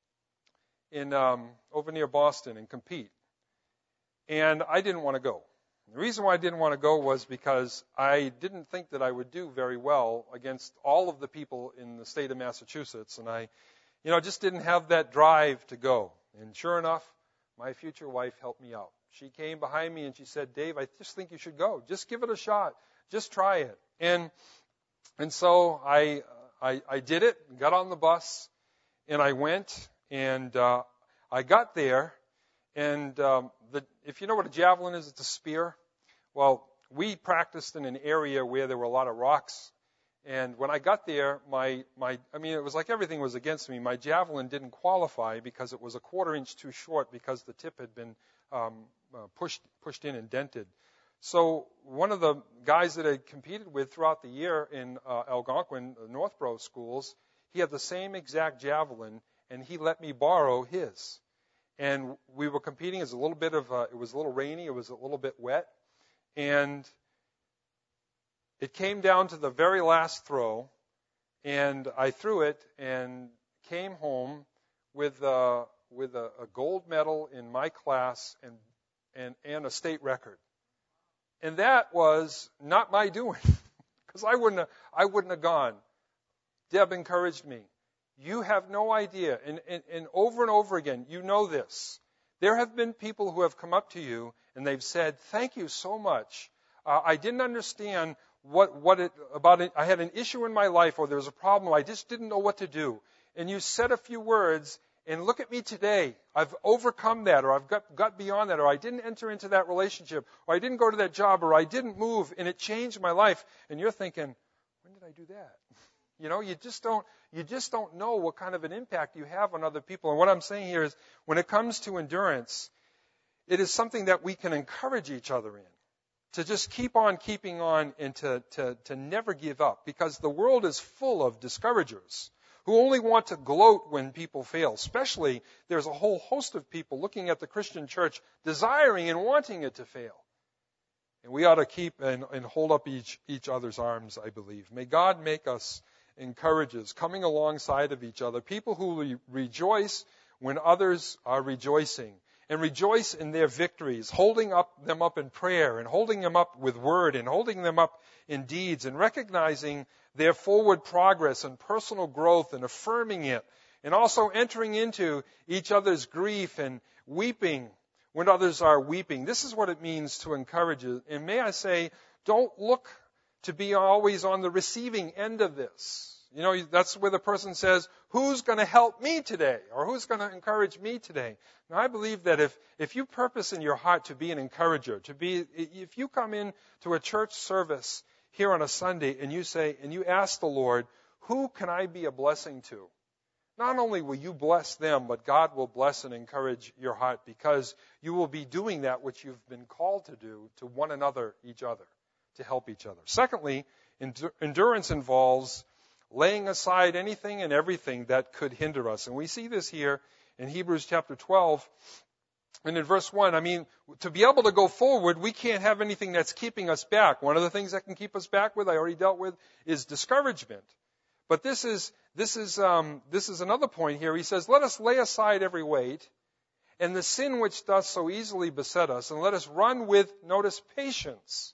over near Boston and compete. And I didn't want to go. The reason why I didn't want to go was because I didn't think that I would do very well against all of the people in the state of Massachusetts, and I just didn't have that drive to go. And sure enough, my future wife helped me out. She came behind me and she said, Dave, I just think you should go. Just give it a shot. Just try it. And so I did it, got on the bus, and I went, and I got there, and if you know what a javelin is, it's a spear. Well, we practiced in an area where there were a lot of rocks, and when I got there, it was like everything was against me. My javelin didn't qualify because it was a 1/4 inch too short because the tip had been pushed in and dented. So one of the guys that I competed with throughout the year in Algonquin, the Northborough schools, he had the same exact javelin, and he let me borrow his. And we were competing. It was a little rainy. It was a little bit wet. And it came down to the very last throw, and I threw it and came home with a gold medal in my class and a state record. And that was not my doing, because I wouldn't have gone. Deb encouraged me. You have no idea. And over again, you know this. There have been people who have come up to you and they've said, thank you so much. I didn't understand about it. I had an issue in my life, or there was a problem. I just didn't know what to do. And you said a few words, and look at me today. I've overcome that, or I've got beyond that, or I didn't enter into that relationship, or I didn't go to that job, or I didn't move, and it changed my life. And you're thinking, when did I do that? You just don't know what kind of an impact you have on other people. And what I'm saying here is, when it comes to endurance, it is something that we can encourage each other in, to just keep on keeping on, and to never give up, because the world is full of discouragers who only want to gloat when people fail. Especially, there's a whole host of people looking at the Christian church, desiring and wanting it to fail. And we ought to keep and hold up each other's arms, I believe. May God make us encouragers, coming alongside of each other, people who rejoice when others are rejoicing, and rejoice in their victories, holding them up in prayer, and holding them up with word, and holding them up in deeds, and recognizing their forward progress and personal growth, and affirming it, and also entering into each other's grief and weeping when others are weeping. This is what it means to encourage it. And may I say, don't look to be always on the receiving end of this. That's where the person says, who's going to help me today? Or who's going to encourage me today? Now, I believe that if you purpose in your heart to be an encourager, if you come in to a church service here on a Sunday and you ask the Lord, who can I be a blessing to? Not only will you bless them, but God will bless and encourage your heart, because you will be doing that which you've been called to do to one another, each other, to help each other. Secondly, endurance involves laying aside anything and everything that could hinder us. And we see this here in Hebrews chapter 12. And in verse 1, to be able to go forward, we can't have anything that's keeping us back. One of the things that can keep us back I already dealt with, is discouragement. But this is another point here. He says, let us lay aside every weight and the sin which doth so easily beset us, and let us run with, notice, patience.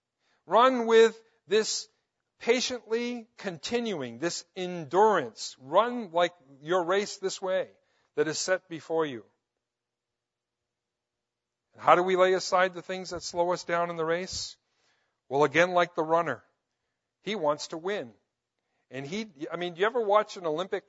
Run with this patiently continuing, this endurance. Run like your race this way that is set before you. And how do we lay aside the things that slow us down in the race? Well, again, like the runner, he wants to win. And do you ever watch an Olympic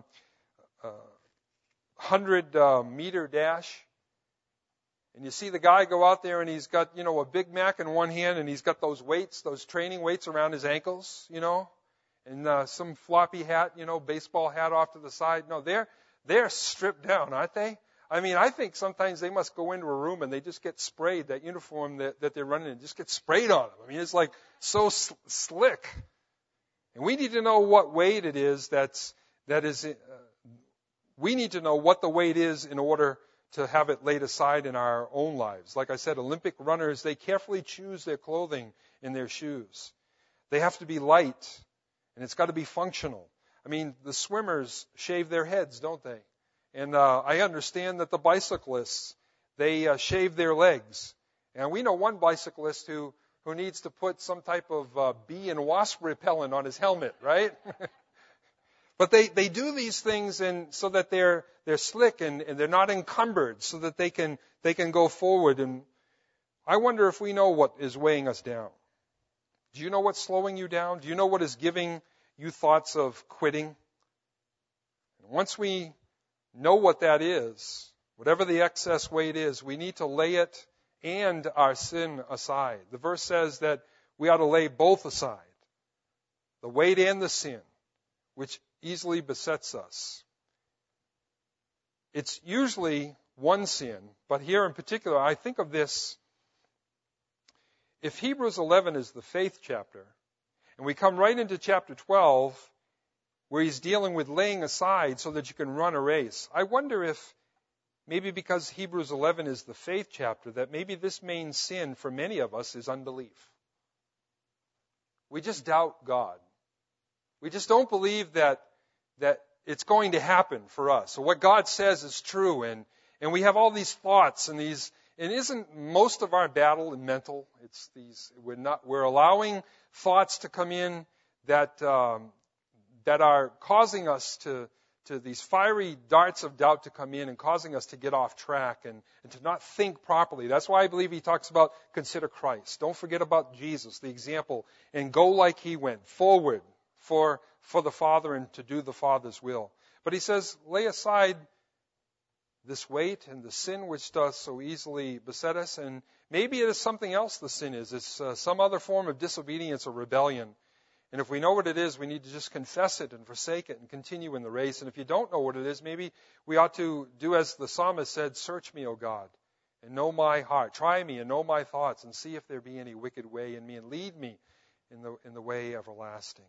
100-meter dash? And you see the guy go out there and he's got, a Big Mac in one hand, and he's got those weights, those training weights around his ankles, and some floppy hat, baseball hat off to the side. No, they're stripped down, aren't they? I think sometimes they must go into a room and they just get sprayed, that uniform that they're running in just gets sprayed on them. It's like so slick. And we need to know what weight it is we need to know what the weight is in order to have it laid aside in our own lives. Like I said, Olympic runners, they carefully choose their clothing and their shoes. They have to be light, and it's got to be functional. The swimmers shave their heads, don't they? And I understand that the bicyclists, they shave their legs. And we know one bicyclist who needs to put some type of bee and wasp repellent on his helmet, right? But they do these things so that they're slick and they're not encumbered, so that they can go forward. And I wonder if we know what is weighing us down. Do you know what's slowing you down? Do you know what is giving you thoughts of quitting? And once we know what that is, whatever the excess weight is, we need to lay it and our sin aside. The verse says that we ought to lay both aside, the weight and the sin, which easily besets us. It's usually one sin, but here in particular, I think of this. If Hebrews 11 is the faith chapter, and we come right into chapter 12, where he's dealing with laying aside so that you can run a race, I wonder if maybe because Hebrews 11 is the faith chapter, that maybe this main sin for many of us is unbelief. We just doubt God. We just don't believe that it's going to happen for us. So what God says is true, and we have all these thoughts and these. And isn't most of our battle mental? It's these. We're allowing thoughts to come in that are causing us to these fiery darts of doubt to come in and causing us to get off track and to not think properly. That's why I believe he talks about consider Christ. Don't forget about Jesus, the example, and go like he went, forward for the Father and to do the Father's will. But he says, lay aside this weight and the sin which does so easily beset us. And maybe it is something else the sin is. It's some other form of disobedience or rebellion. And if we know what it is, we need to just confess it and forsake it and continue in the race. And if you don't know what it is, maybe we ought to do as the psalmist said, search me, O God, and know my heart. Try me and know my thoughts and see if there be any wicked way in me and lead me in the way everlasting.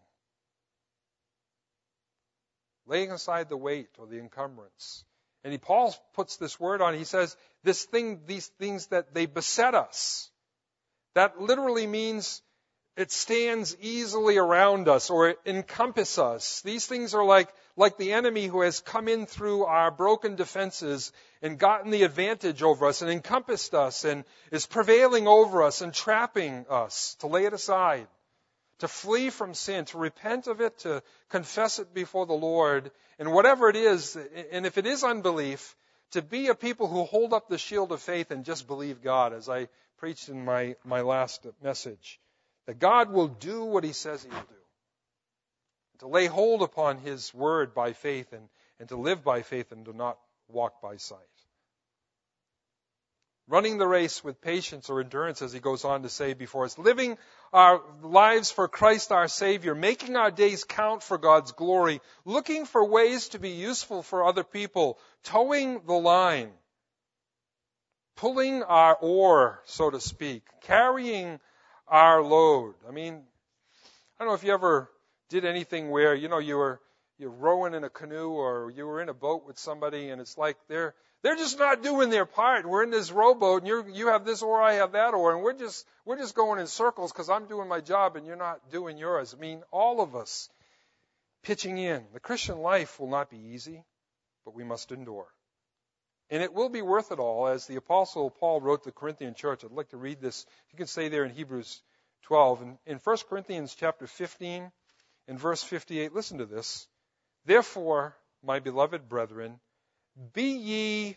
Laying aside the weight or the encumbrance. And Paul puts this word on. He says, these things that they beset us. That literally means it stands easily around us or it encompass us. These things are like the enemy who has come in through our broken defenses and gotten the advantage over us and encompassed us and is prevailing over us and trapping us to lay it aside, to flee from sin, to repent of it, to confess it before the Lord. And whatever it is, and if it is unbelief, to be a people who hold up the shield of faith and just believe God, as I preached in my last message. That God will do what he says he will do. To lay hold upon his word by faith and to live by faith and to not walk by sight. Running the race with patience or endurance, as he goes on to say before us. Living our lives for Christ our Savior. Making our days count for God's glory. Looking for ways to be useful for other people. Towing the line. Pulling our oar, so to speak. Carrying our load. I mean, I don't know if you ever did anything where, you're rowing in a canoe or you were in a boat with somebody and it's like they're just not doing their part. We're in this rowboat and you have this oar, I have that oar, and we're just going in circles because I'm doing my job and you're not doing yours. I mean, all of us pitching in. The Christian life will not be easy, but we must endure. And it will be worth it all, as the Apostle Paul wrote to the Corinthian church. I'd like to read this. You can stay there in Hebrews 12. In 1 Corinthians chapter 15, in verse 58, listen to this. Therefore, my beloved brethren, be ye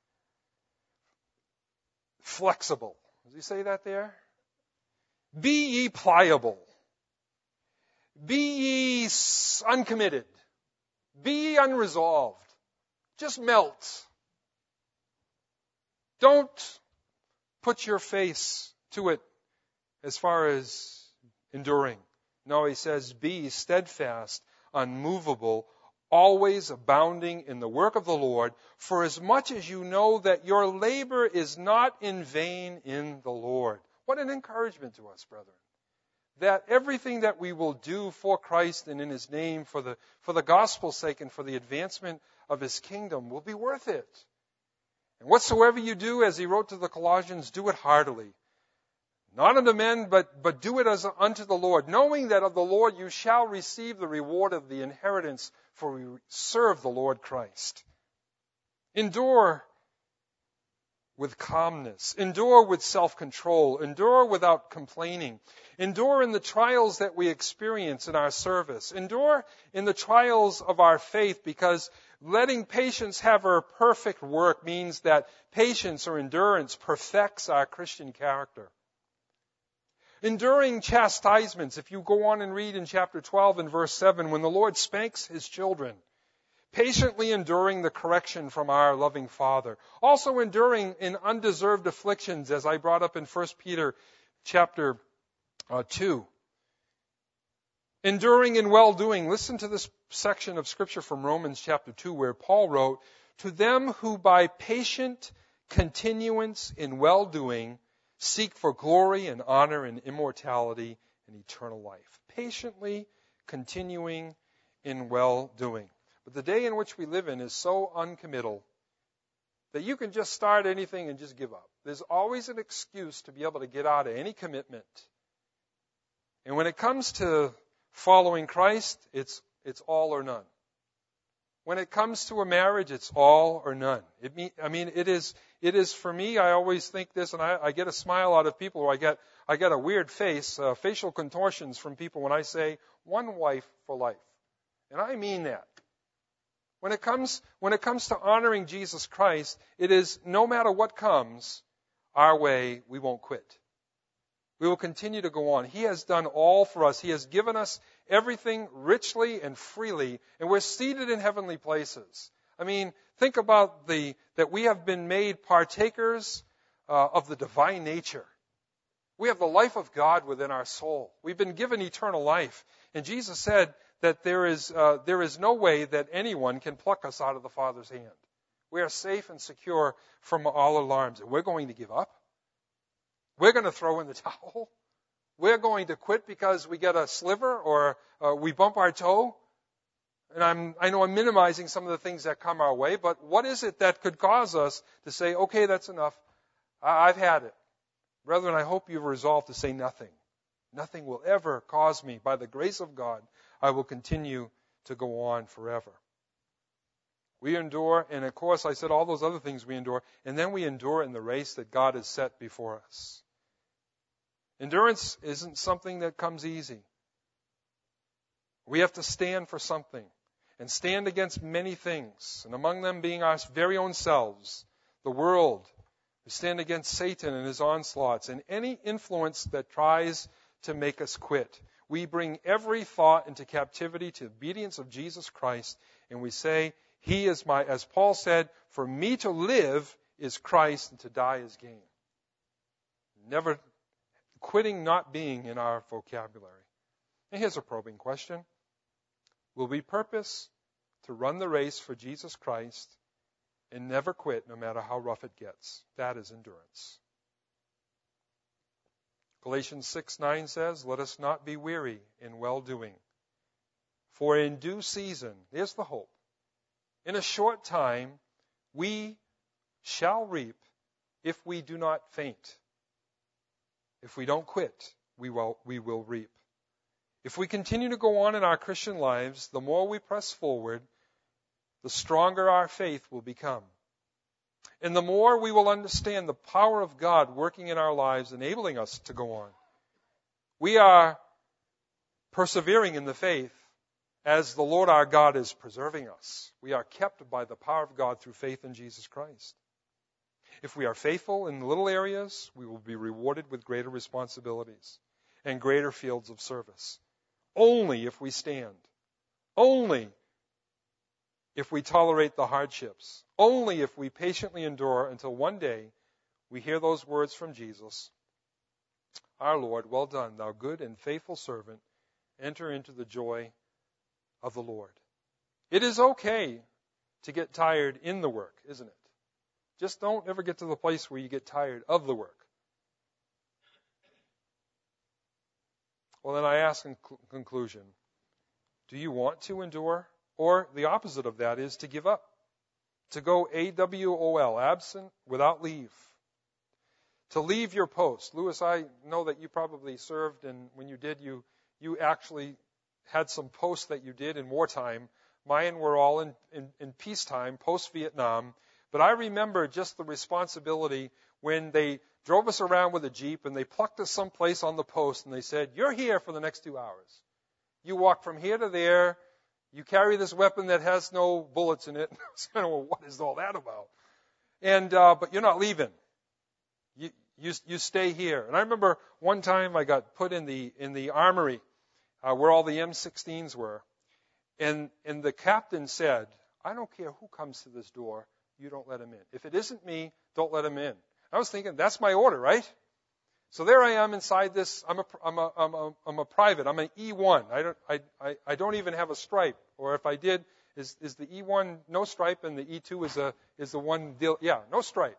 flexible. Does he say that there? Be ye pliable. Be ye uncommitted. Be ye unresolved. Just melt. Don't put your face to it as far as enduring. No, he says, be steadfast, unmovable, always abounding in the work of the Lord, for as much as you know that your labor is not in vain in the Lord. What an encouragement to us, brethren. That everything that we will do for Christ and in his name, for the gospel's sake and for the advancement of his kingdom will be worth it. And whatsoever you do, as he wrote to the Colossians, do it heartily. Not unto men, but do it as unto the Lord, knowing that of the Lord you shall receive the reward of the inheritance, for we serve the Lord Christ. Endure with calmness. Endure with self-control. Endure without complaining. Endure in the trials that we experience in our service. Endure in the trials of our faith, because letting patience have her perfect work means that patience or endurance perfects our Christian character. Enduring chastisements, if you go on and read in chapter 12 and verse 7, when the Lord spanks His children, patiently enduring the correction from our loving Father. Also enduring in undeserved afflictions, as I brought up in 1 Peter chapter 2. Enduring in well-doing. Listen to this section of Scripture from Romans chapter 2, where Paul wrote, "To them who by patient continuance in well-doing seek for glory and honor and immortality and eternal life." Patiently continuing in well-doing. But the day in which we live in is so uncommittal that you can just start anything and just give up. There's always an excuse to be able to get out of any commitment. And when it comes to following Christ, it's all or none. When it comes to a marriage, it's all or none. It is for me, I always think this, and I get a smile out of people, or I get a weird face, facial contortions from people when I say one wife for life. And I mean that. When it comes to honoring Jesus Christ, it is no matter what comes our way, we won't quit. We will continue to go on. He has done all for us. He has given us everything richly and freely, and we're seated in heavenly places. I mean, think about that we have been made partakers of the divine nature. We have the life of God within our soul. We've been given eternal life. And Jesus said that there is no way that anyone can pluck us out of the Father's hand. We are safe and secure from all alarms. And we're going to give up. We're going to throw in the towel. We're going to quit because we get a sliver or we bump our toe. And I know I'm minimizing some of the things that come our way, but what is it that could cause us to say, okay, that's enough. I've had it. Brethren, I hope you've resolved to say nothing. Nothing will ever cause me. By the grace of God, I will continue to go on forever. We endure, and of course I said all those other things we endure, and then we endure in the race that God has set before us. Endurance isn't something that comes easy. We have to stand for something and stand against many things, and among them being our very own selves, the world. We stand against Satan and his onslaughts and any influence that tries to make us quit. We bring every thought into captivity to the obedience of Jesus Christ, and we say, He is as Paul said, for me to live is Christ and to die is gain. Never quitting not being in our vocabulary. And here's a probing question. Will we purpose to run the race for Jesus Christ and never quit no matter how rough it gets? That is endurance. Galatians 6:9 says, let us not be weary in well-doing. For in due season, there's the hope, in a short time we shall reap if we do not faint. If we don't quit, we will reap. If we continue to go on in our Christian lives, the more we press forward, the stronger our faith will become. And the more we will understand the power of God working in our lives, enabling us to go on. We are persevering in the faith as the Lord our God is preserving us. We are kept by the power of God through faith in Jesus Christ. If we are faithful in little areas, we will be rewarded with greater responsibilities and greater fields of service. Only if we stand. Only if we tolerate the hardships. Only if we patiently endure until one day we hear those words from Jesus. Our Lord, well done, thou good and faithful servant. Enter into the joy of the Lord. It is okay to get tired in the work, isn't it? Just don't ever get to the place where you get tired of the work. Well, then I ask in conclusion, do you want to endure? Or the opposite of that is to give up. To go AWOL, absent without leave. To leave your post. Lewis, I know that you probably served, and when you did, you actually had some posts that you did in wartime. Mine were all in peacetime, post-Vietnam. But I remember just the responsibility when they drove us around with a Jeep and they plucked us someplace on the post and they said, you're here for the next 2 hours. You walk from here to there. You carry this weapon that has no bullets in it. So, well, what is all that about? And but you're not leaving. You stay here. And I remember one time I got put in the armory where all the M16s were, and the captain said, I don't care who comes to this door, you don't let him in. If it isn't me, don't let him in. I was thinking, that's my order, right? So there I am inside this. I'm a private. I'm an E1. I don't even have a stripe. Or if I did, is the E1 no stripe and the E2 is the one deal? Yeah, no stripe.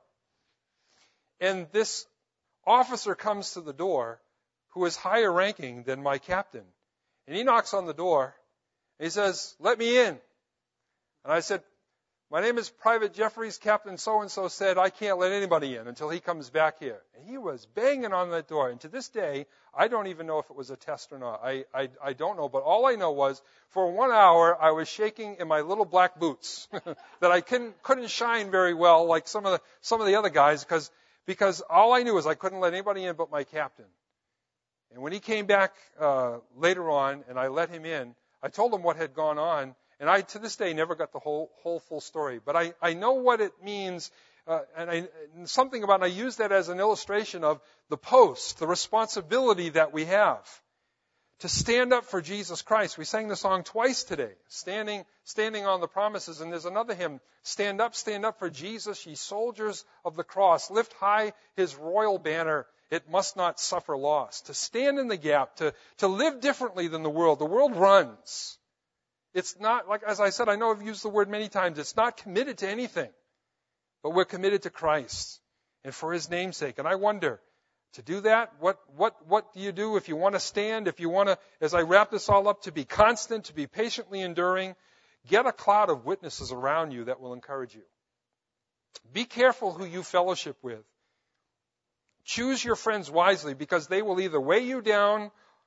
And this officer comes to the door who is higher ranking than my captain. And he knocks on the door. And he says, let me in. And I said, my name is Private Jeffries. Captain so-and-so said I can't let anybody in until he comes back here. And he was banging on that door. And to this day, I don't even know if it was a test or not. I don't know. But all I know was for 1 hour, I was shaking in my little black boots that I couldn't shine very well like some of the other guys because all I knew is I couldn't let anybody in but my captain. And when he came back later on and I let him in, I told him what had gone on. And I, to this day, never got the whole full story. But I know what it means, and I use that as an illustration of the post, the responsibility that we have to stand up for Jesus Christ. We sang the song twice today, standing on the promises. And there's another hymn, stand up for Jesus, ye soldiers of the cross. Lift high his royal banner. It must not suffer loss. To stand in the gap, to live differently than the world. The world runs. It's not, like as I said, I know I've used the word many times, it's not committed to anything. But we're committed to Christ and for his name's sake. And I wonder, to do that, what do you do if you want to stand, if you want to, as I wrap this all up, to be constant, to be patiently enduring? Get a cloud of witnesses around you that will encourage you. Be careful who you fellowship with. Choose your friends wisely because they will either weigh you down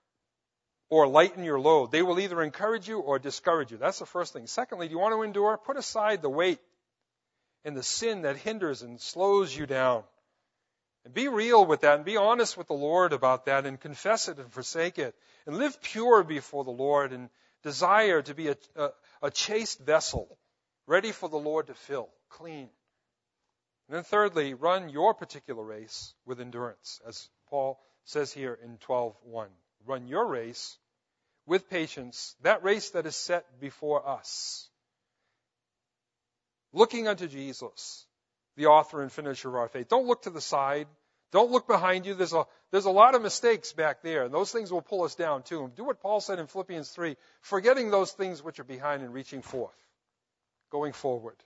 or lighten your load. They will either encourage you or discourage you. That's the first thing. Secondly, do you want to endure? Put aside the weight and the sin that hinders and slows you down. And be real with that and be honest with the Lord about that and confess it and forsake it. And live pure before the Lord and desire to be a chaste vessel, ready for the Lord to fill, clean. And then thirdly, run your particular race with endurance, as Paul says here in 12:1. Run your race with patience, that race that is set before us. Looking unto Jesus, the author and finisher of our faith. Don't look to the side. Don't look behind you. There's a lot of mistakes back there, and those things will pull us down too. Do what Paul said in Philippians 3, forgetting those things which are behind and reaching forth, going forward.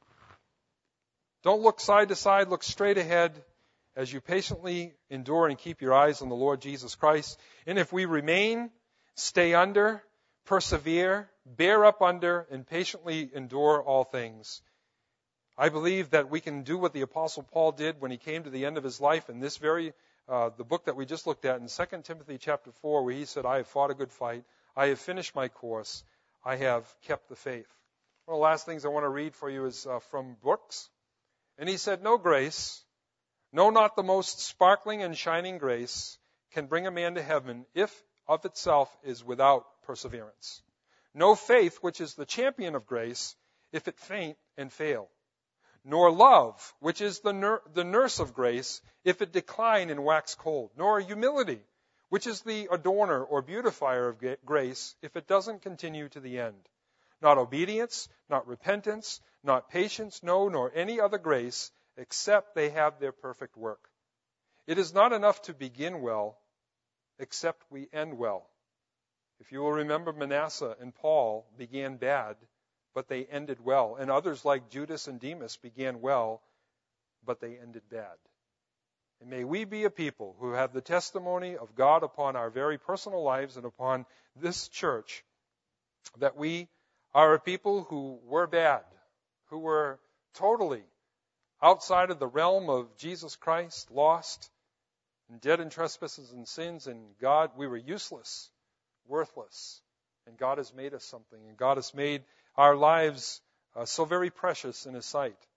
Don't look side to side. Look straight ahead as you patiently endure and keep your eyes on the Lord Jesus Christ. And if we remain, stay under, persevere, bear up under, and patiently endure all things, I believe that we can do what the Apostle Paul did when he came to the end of his life in this very, the book that we just looked at in 2 Timothy chapter 4, where he said, I have fought a good fight. I have finished my course. I have kept the faith. One of the last things I want to read for you is from Brooks. And he said, no grace, no, not the most sparkling and shining grace, can bring a man to heaven if of itself is without perseverance. No faith, which is the champion of grace, if it faint and fail. Nor love, which is the nurse of grace, if it decline and wax cold. Nor humility, which is the adorner or beautifier of grace, if it doesn't continue to the end. Not obedience, not repentance, not patience, no, nor any other grace, except they have their perfect work. It is not enough to begin well, except we end well. If you will remember, Manasseh and Paul began bad, but they ended well. And others like Judas and Demas began well, but they ended bad. And may we be a people who have the testimony of God upon our very personal lives and upon this church, that we are a people who were bad, who were totally outside of the realm of Jesus Christ, lost, and dead in trespasses and sins, and God, we were useless, worthless, and God has made us something, and God has made our lives so very precious in His sight.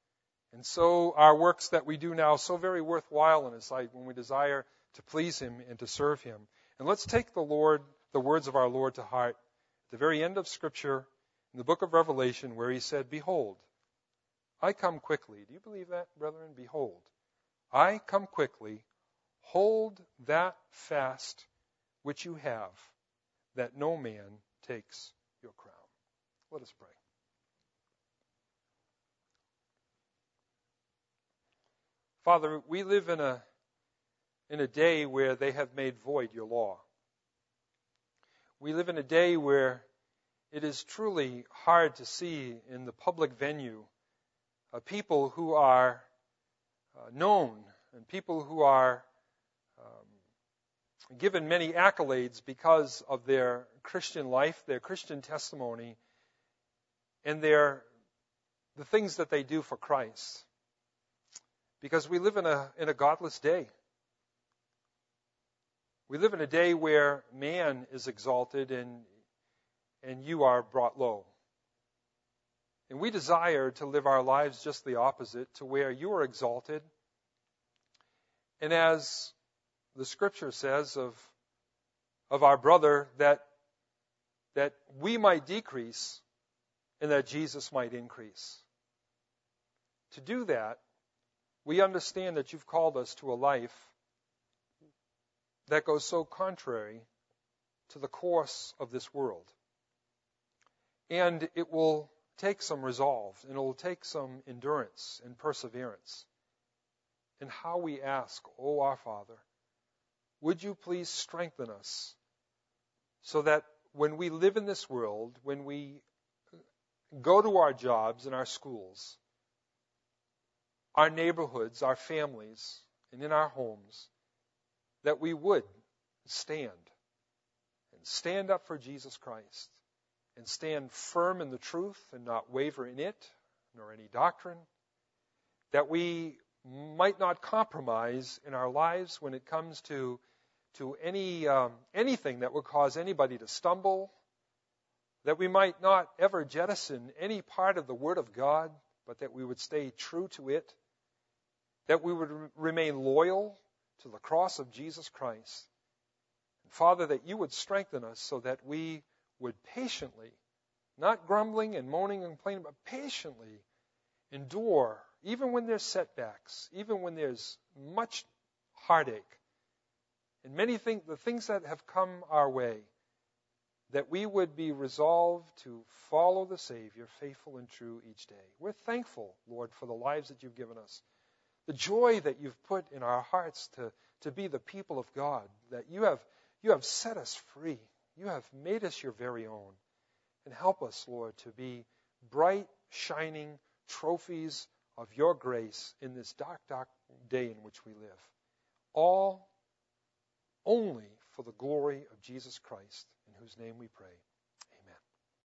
And so our works that we do now so very worthwhile in His sight when we desire to please Him and to serve Him. And let's take the words of our Lord to heart at the very end of Scripture in the book of Revelation where He said, "Behold, I come quickly." Do you believe that, brethren? Behold, I come quickly. Hold that fast which you have, that no man takes your crown. Let us pray. Father, we live in a day where they have made void your law. We live in a day where it is truly hard to see in the public venue people who are known and people who are given many accolades because of their Christian life, their Christian testimony, and the things that they do for Christ. Because we live in a godless day. We live in a day where man is exalted and you are brought low. And we desire to live our lives just the opposite, to where you are exalted. And as the Scripture says of our brother, that we might decrease and that Jesus might increase. To do that, we understand that you've called us to a life that goes so contrary to the course of this world. And it will take some resolve, and it will take some endurance and perseverance. And how we ask, "Oh, our Father, would you please strengthen us so that when we live in this world, when we go to our jobs and our schools, our neighborhoods, our families, and in our homes, that we would stand up for Jesus Christ and stand firm in the truth and not waver in it nor any doctrine, that we might not compromise in our lives when it comes to anything that would cause anybody to stumble, that we might not ever jettison any part of the Word of God, but that we would stay true to it, that we would remain loyal to the cross of Jesus Christ. And Father, that you would strengthen us so that we would patiently, not grumbling and moaning and complaining, but patiently endure, even when there's setbacks, even when there's much heartache, and many things, the things that have come our way, that we would be resolved to follow the Savior, faithful and true each day. We're thankful, Lord, for the lives that you've given us, the joy that you've put in our hearts to be the people of God, that you have set us free. You have made us your very own. And help us, Lord, to be bright, shining trophies of your grace in this dark, dark day in which we live. All only for the glory of Jesus Christ, in whose name we pray.